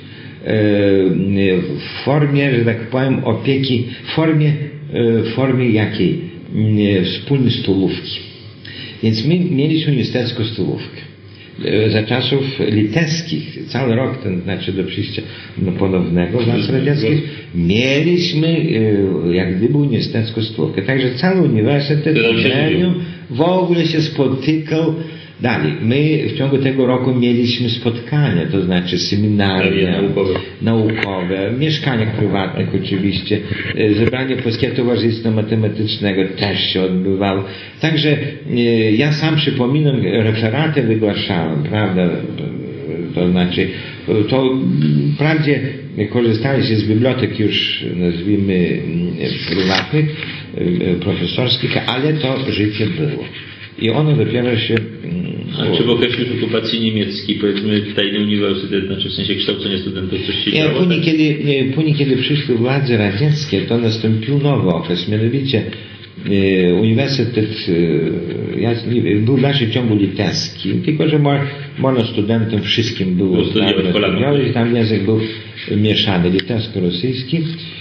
S2: w formie, że tak powiem, opieki, w formie, w formie jakiej? Wspólnej stolówki. Więc my mieliśmy uniwersytecką stolówkę. Za czasów litewskich, cały rok, ten, znaczy do przyjścia no, ponownego władz radzieckich, mieliśmy jak gdyby uniwersytecką stolówkę. Także cały uniwersytet w ogóle się spotykał. Dalej, my w ciągu tego roku mieliśmy spotkania, to znaczy seminaria naukowe, naukowe w mieszkaniach prywatnych oczywiście, zebranie Polskiego Towarzystwa Matematycznego też się odbywało. Także ja sam przypominam, referaty wygłaszałem, prawda, to znaczy, to wprawdzie korzystali się z bibliotek już, nazwijmy, prywatnych, profesorskich, ale to życie było. I ono dopiero się...
S1: A czy w okresie już okupacji niemieckiej, powiedzmy, tajny uniwersytet, znaczy w sensie kształcenia studentów, coś się działo?
S2: Później, kiedy, później, kiedy przyszły władze radzieckie, to nastąpił nowy okres, mianowicie e, uniwersytet e, ja, nie, był w dalszym ciągu litewski, tylko że można studentom wszystkim było studiować, tam język był mieszany, litewsko-rosyjski.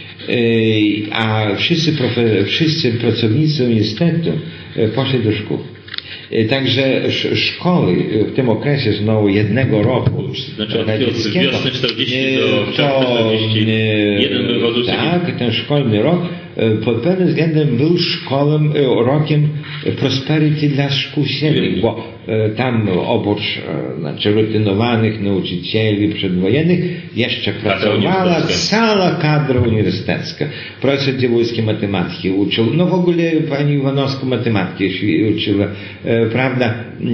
S2: A wszyscy, profe, wszyscy pracownicy uniwersytetu poszli do szkół. Także szkoły w tym okresie znowu jednego roku
S1: znaczy od wiosny czterdziestej do czterdzieści jeden był
S2: tak, ten szkolny rok pod pewnym względem był szkolem, rokiem prosperity dla szkół średnich, bo tam oprócz znaczy rutynowanych nauczycieli przedwojennych jeszcze pracowała cała kadra uniwersytecka. Profesor Dziewulski matematyki uczył, no w ogóle pani Iwanowska matematyki uczyła, prawda,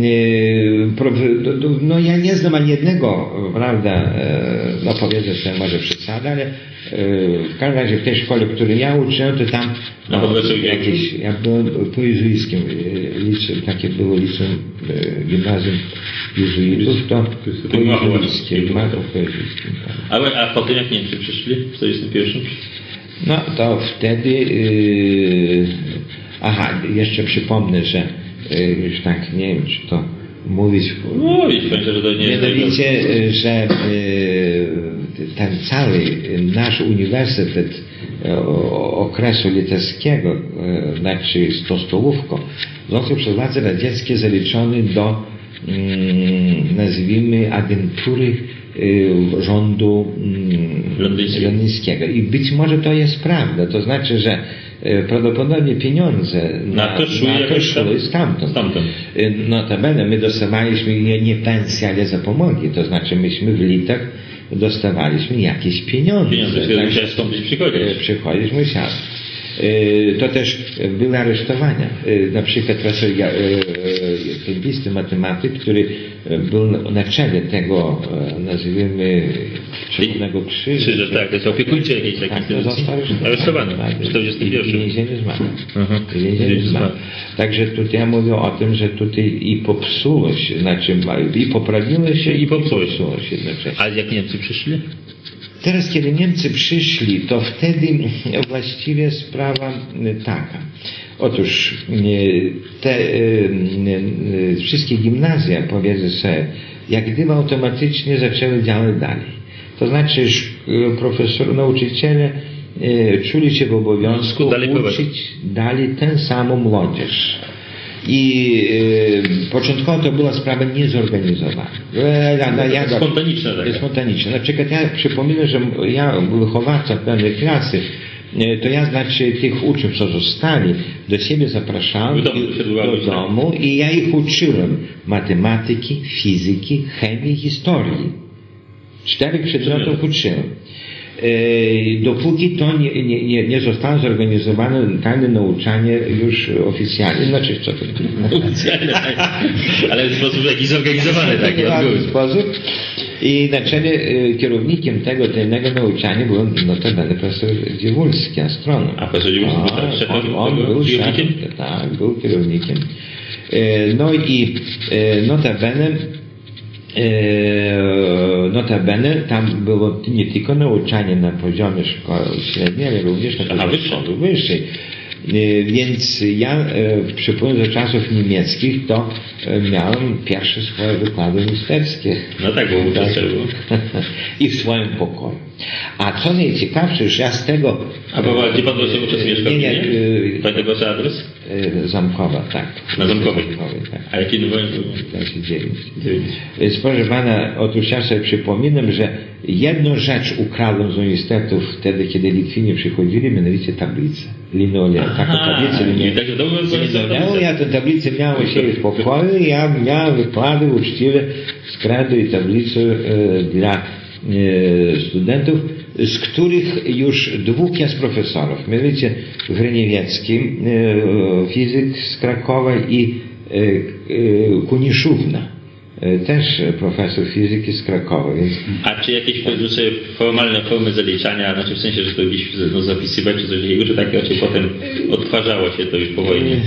S2: no ja nie znam ani jednego, prawda, no powiedzę sobie może przesada, ale w każdym razie w tej szkole, w której ja uczyłem, to tam
S1: Na Podlasiu
S2: jakieś, ja byłem po jezuickim liceum, takie było liceum, gimnazjum jezuitów, to po jezuickim, gmachów po jezuickim.
S1: A, a potem jak Niemcy przyszli w czterdziestym pierwszym?
S2: No to wtedy, yy, aha, jeszcze przypomnę, że yy, już tak, nie wiem, czy to mówić.
S1: Mówić, myślę, że to nie jest.
S2: Mianowicie, yy, że yy, ten cały nasz uniwersytet yy, okresu litewskiego, yy, znaczy Stostolówko, został przez władze radzieckie zaliczony do, yy, nazwijmy, agentury rządu londyńskiego. I być może to jest prawda. To znaczy, że prawdopodobnie pieniądze
S1: na, na to szły,
S2: na to szły stamtąd.
S1: stamtąd.
S2: Notabene my dostawaliśmy nie, nie pensję, ale zapomogi. To znaczy myśmy w litach dostawaliśmy jakieś pieniądze.
S1: Pieniądze, które tak, musiałeś skądś przychodzić.
S2: Przychodzić musiał. To też były aresztowania. Na przykład profesor kępisty matematyk, który był na czele tego, nazwijmy, Czerwonego Krzyża.
S1: Krzyża, tak, to jest opiekuńczy jakiejś takiej instytucji. Aresztowany w czterdziestym pierwszym.
S2: Więzienie zmarł. Więzienie zmarł. Także tutaj ja mówię o tym, że tutaj i popsuło się, znaczy i poprawiło się i popsuło się jednocześnie.
S1: A jak Niemcy przyszli?
S2: Teraz, kiedy Niemcy przyszli, to wtedy właściwie sprawa taka. Otóż te wszystkie gimnazja, powiedzmy sobie, jak gdyby automatycznie zaczęły działać dalej. To znaczy, że profesor, nauczyciele czuli się w obowiązku uczyć dalej tę samą młodzież. I e, początkowo to była sprawa niezorganizowana. E, ja,
S1: spontaniczna. Tak.
S2: Spontaniczna. Na przykład ja przypominam, że ja wychowawca pewnej klasy, e, to ja znaczy tych uczniów, co zostali, do siebie zapraszałem
S1: do,
S2: do domu i ja ich uczyłem matematyki, fizyki, chemii, historii. Czterech przedmiotów uczyłem. Dopóki to nie, nie, nie, nie zostało zorganizowane tajne nauczanie już oficjalnie, znaczy co to
S1: oficjalne, ale w sposób jakiś zorganizowany taki
S2: w sposób. I na czele kierownikiem tego tajnego nauczania był notabene profesor Dziewulski, astronom.
S1: A profesor Dziewulski był
S2: on, on był kierownikiem? Tak, był kierownikiem. No i notabene Notabene tam było nie tylko nauczanie na poziomie szkoły średniej, ale również na poziomie szkoły wyższej. Więc ja przypomnę do czasów niemieckich to miałem pierwsze swoje wykłady ministerskie.
S1: No tak, bo tak.
S2: I w swoim pokoju. A co najciekawsze, że ja z tego...
S1: A bo gdzie pan właśnie uczestniczył mieszkał? Nie, nie. Pamiętaj wasz adres?
S2: Zamkowa, tak.
S1: Na Zamkowej.
S2: Tak.
S1: A jaki numer?
S2: dziewięć. Więc proszę pana, otóż ja sobie przypominam, że jedną rzecz ukradłem z uniwersytetów wtedy, kiedy Litwini przychodzili, mianowicie tablicę. Linoleum. Taką tablicę linoleum. Ja tę tablicę miałem u siebie w pokoju i ja miałem wykłady uczciwe z kredu i tablicę e, dla e, studentów, z których już dwóch jest profesorów. Mianowicie Hryniewiecki, e, fizyk z Krakowa i e, e, Kuniszówna. Też profesor fizyki z Krakowa. Więc...
S1: A czy jakieś sobie formalne formy zaliczania, znaczy w sensie, że to gdzieś no, zapisywać czy coś takiego, czy tak raczej potem odtwarzało się to już po wojnie?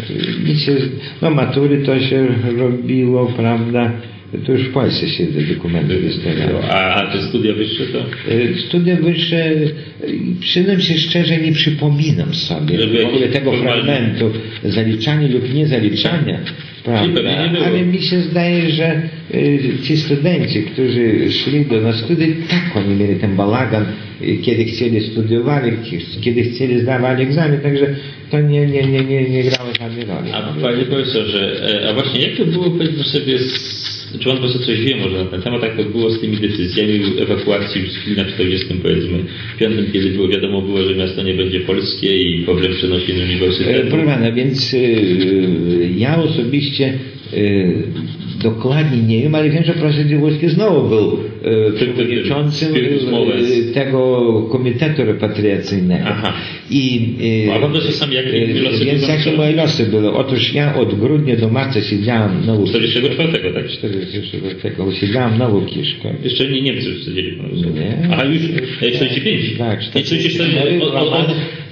S2: No matury to się robiło, prawda, to już w Polsce się te dokumenty wystawiały.
S1: A, a te studia wyższe to?
S2: Studia wyższe, przyznam się szczerze, nie przypominam sobie w ogóle tego fragmentu zaliczania lub niezaliczania. Prawda, ale mi się zdaje, że y, ci studenci, którzy szli do na studia, tak oni mieli ten bałagan, y, kiedy chcieli studiowali, kiedy chcieli zdawali egzamin, także to nie, nie, nie, nie, nie grało żadnej roli.
S1: A panie profesorze, a właśnie jak to było, powiedzmy sobie, z, czy pan profesor coś wie może na ten temat, jak to było z tymi decyzjami ewakuacji już w na czterdziestym powiedzmy piątym, kiedy było wiadomo było, że miasto nie będzie polskie i problem przenosi na uniwersytet?
S2: Proszę pana, więc y, ja osobiście y, dokładnie nie wiem, ale wiem, że profesor Dziewulski znowu był e, przewodniczącym e, tego komitetu repatriacyjnego.
S1: Aha.
S2: I, e,
S1: a pan też sam jak, jak
S2: losy więc jakie moje losy były? Otóż ja od grudnia do marca siedziałem na
S1: czterdziestego czwartego, tak?
S2: czterdziestego czwartego siedziałem na Łukiszkę.
S1: Jeszcze nie Niemcy już siedzieli pan.
S2: Nie.
S1: Aha, już czterdzieści pięć.
S2: Tak,
S1: czterdzieści cztery.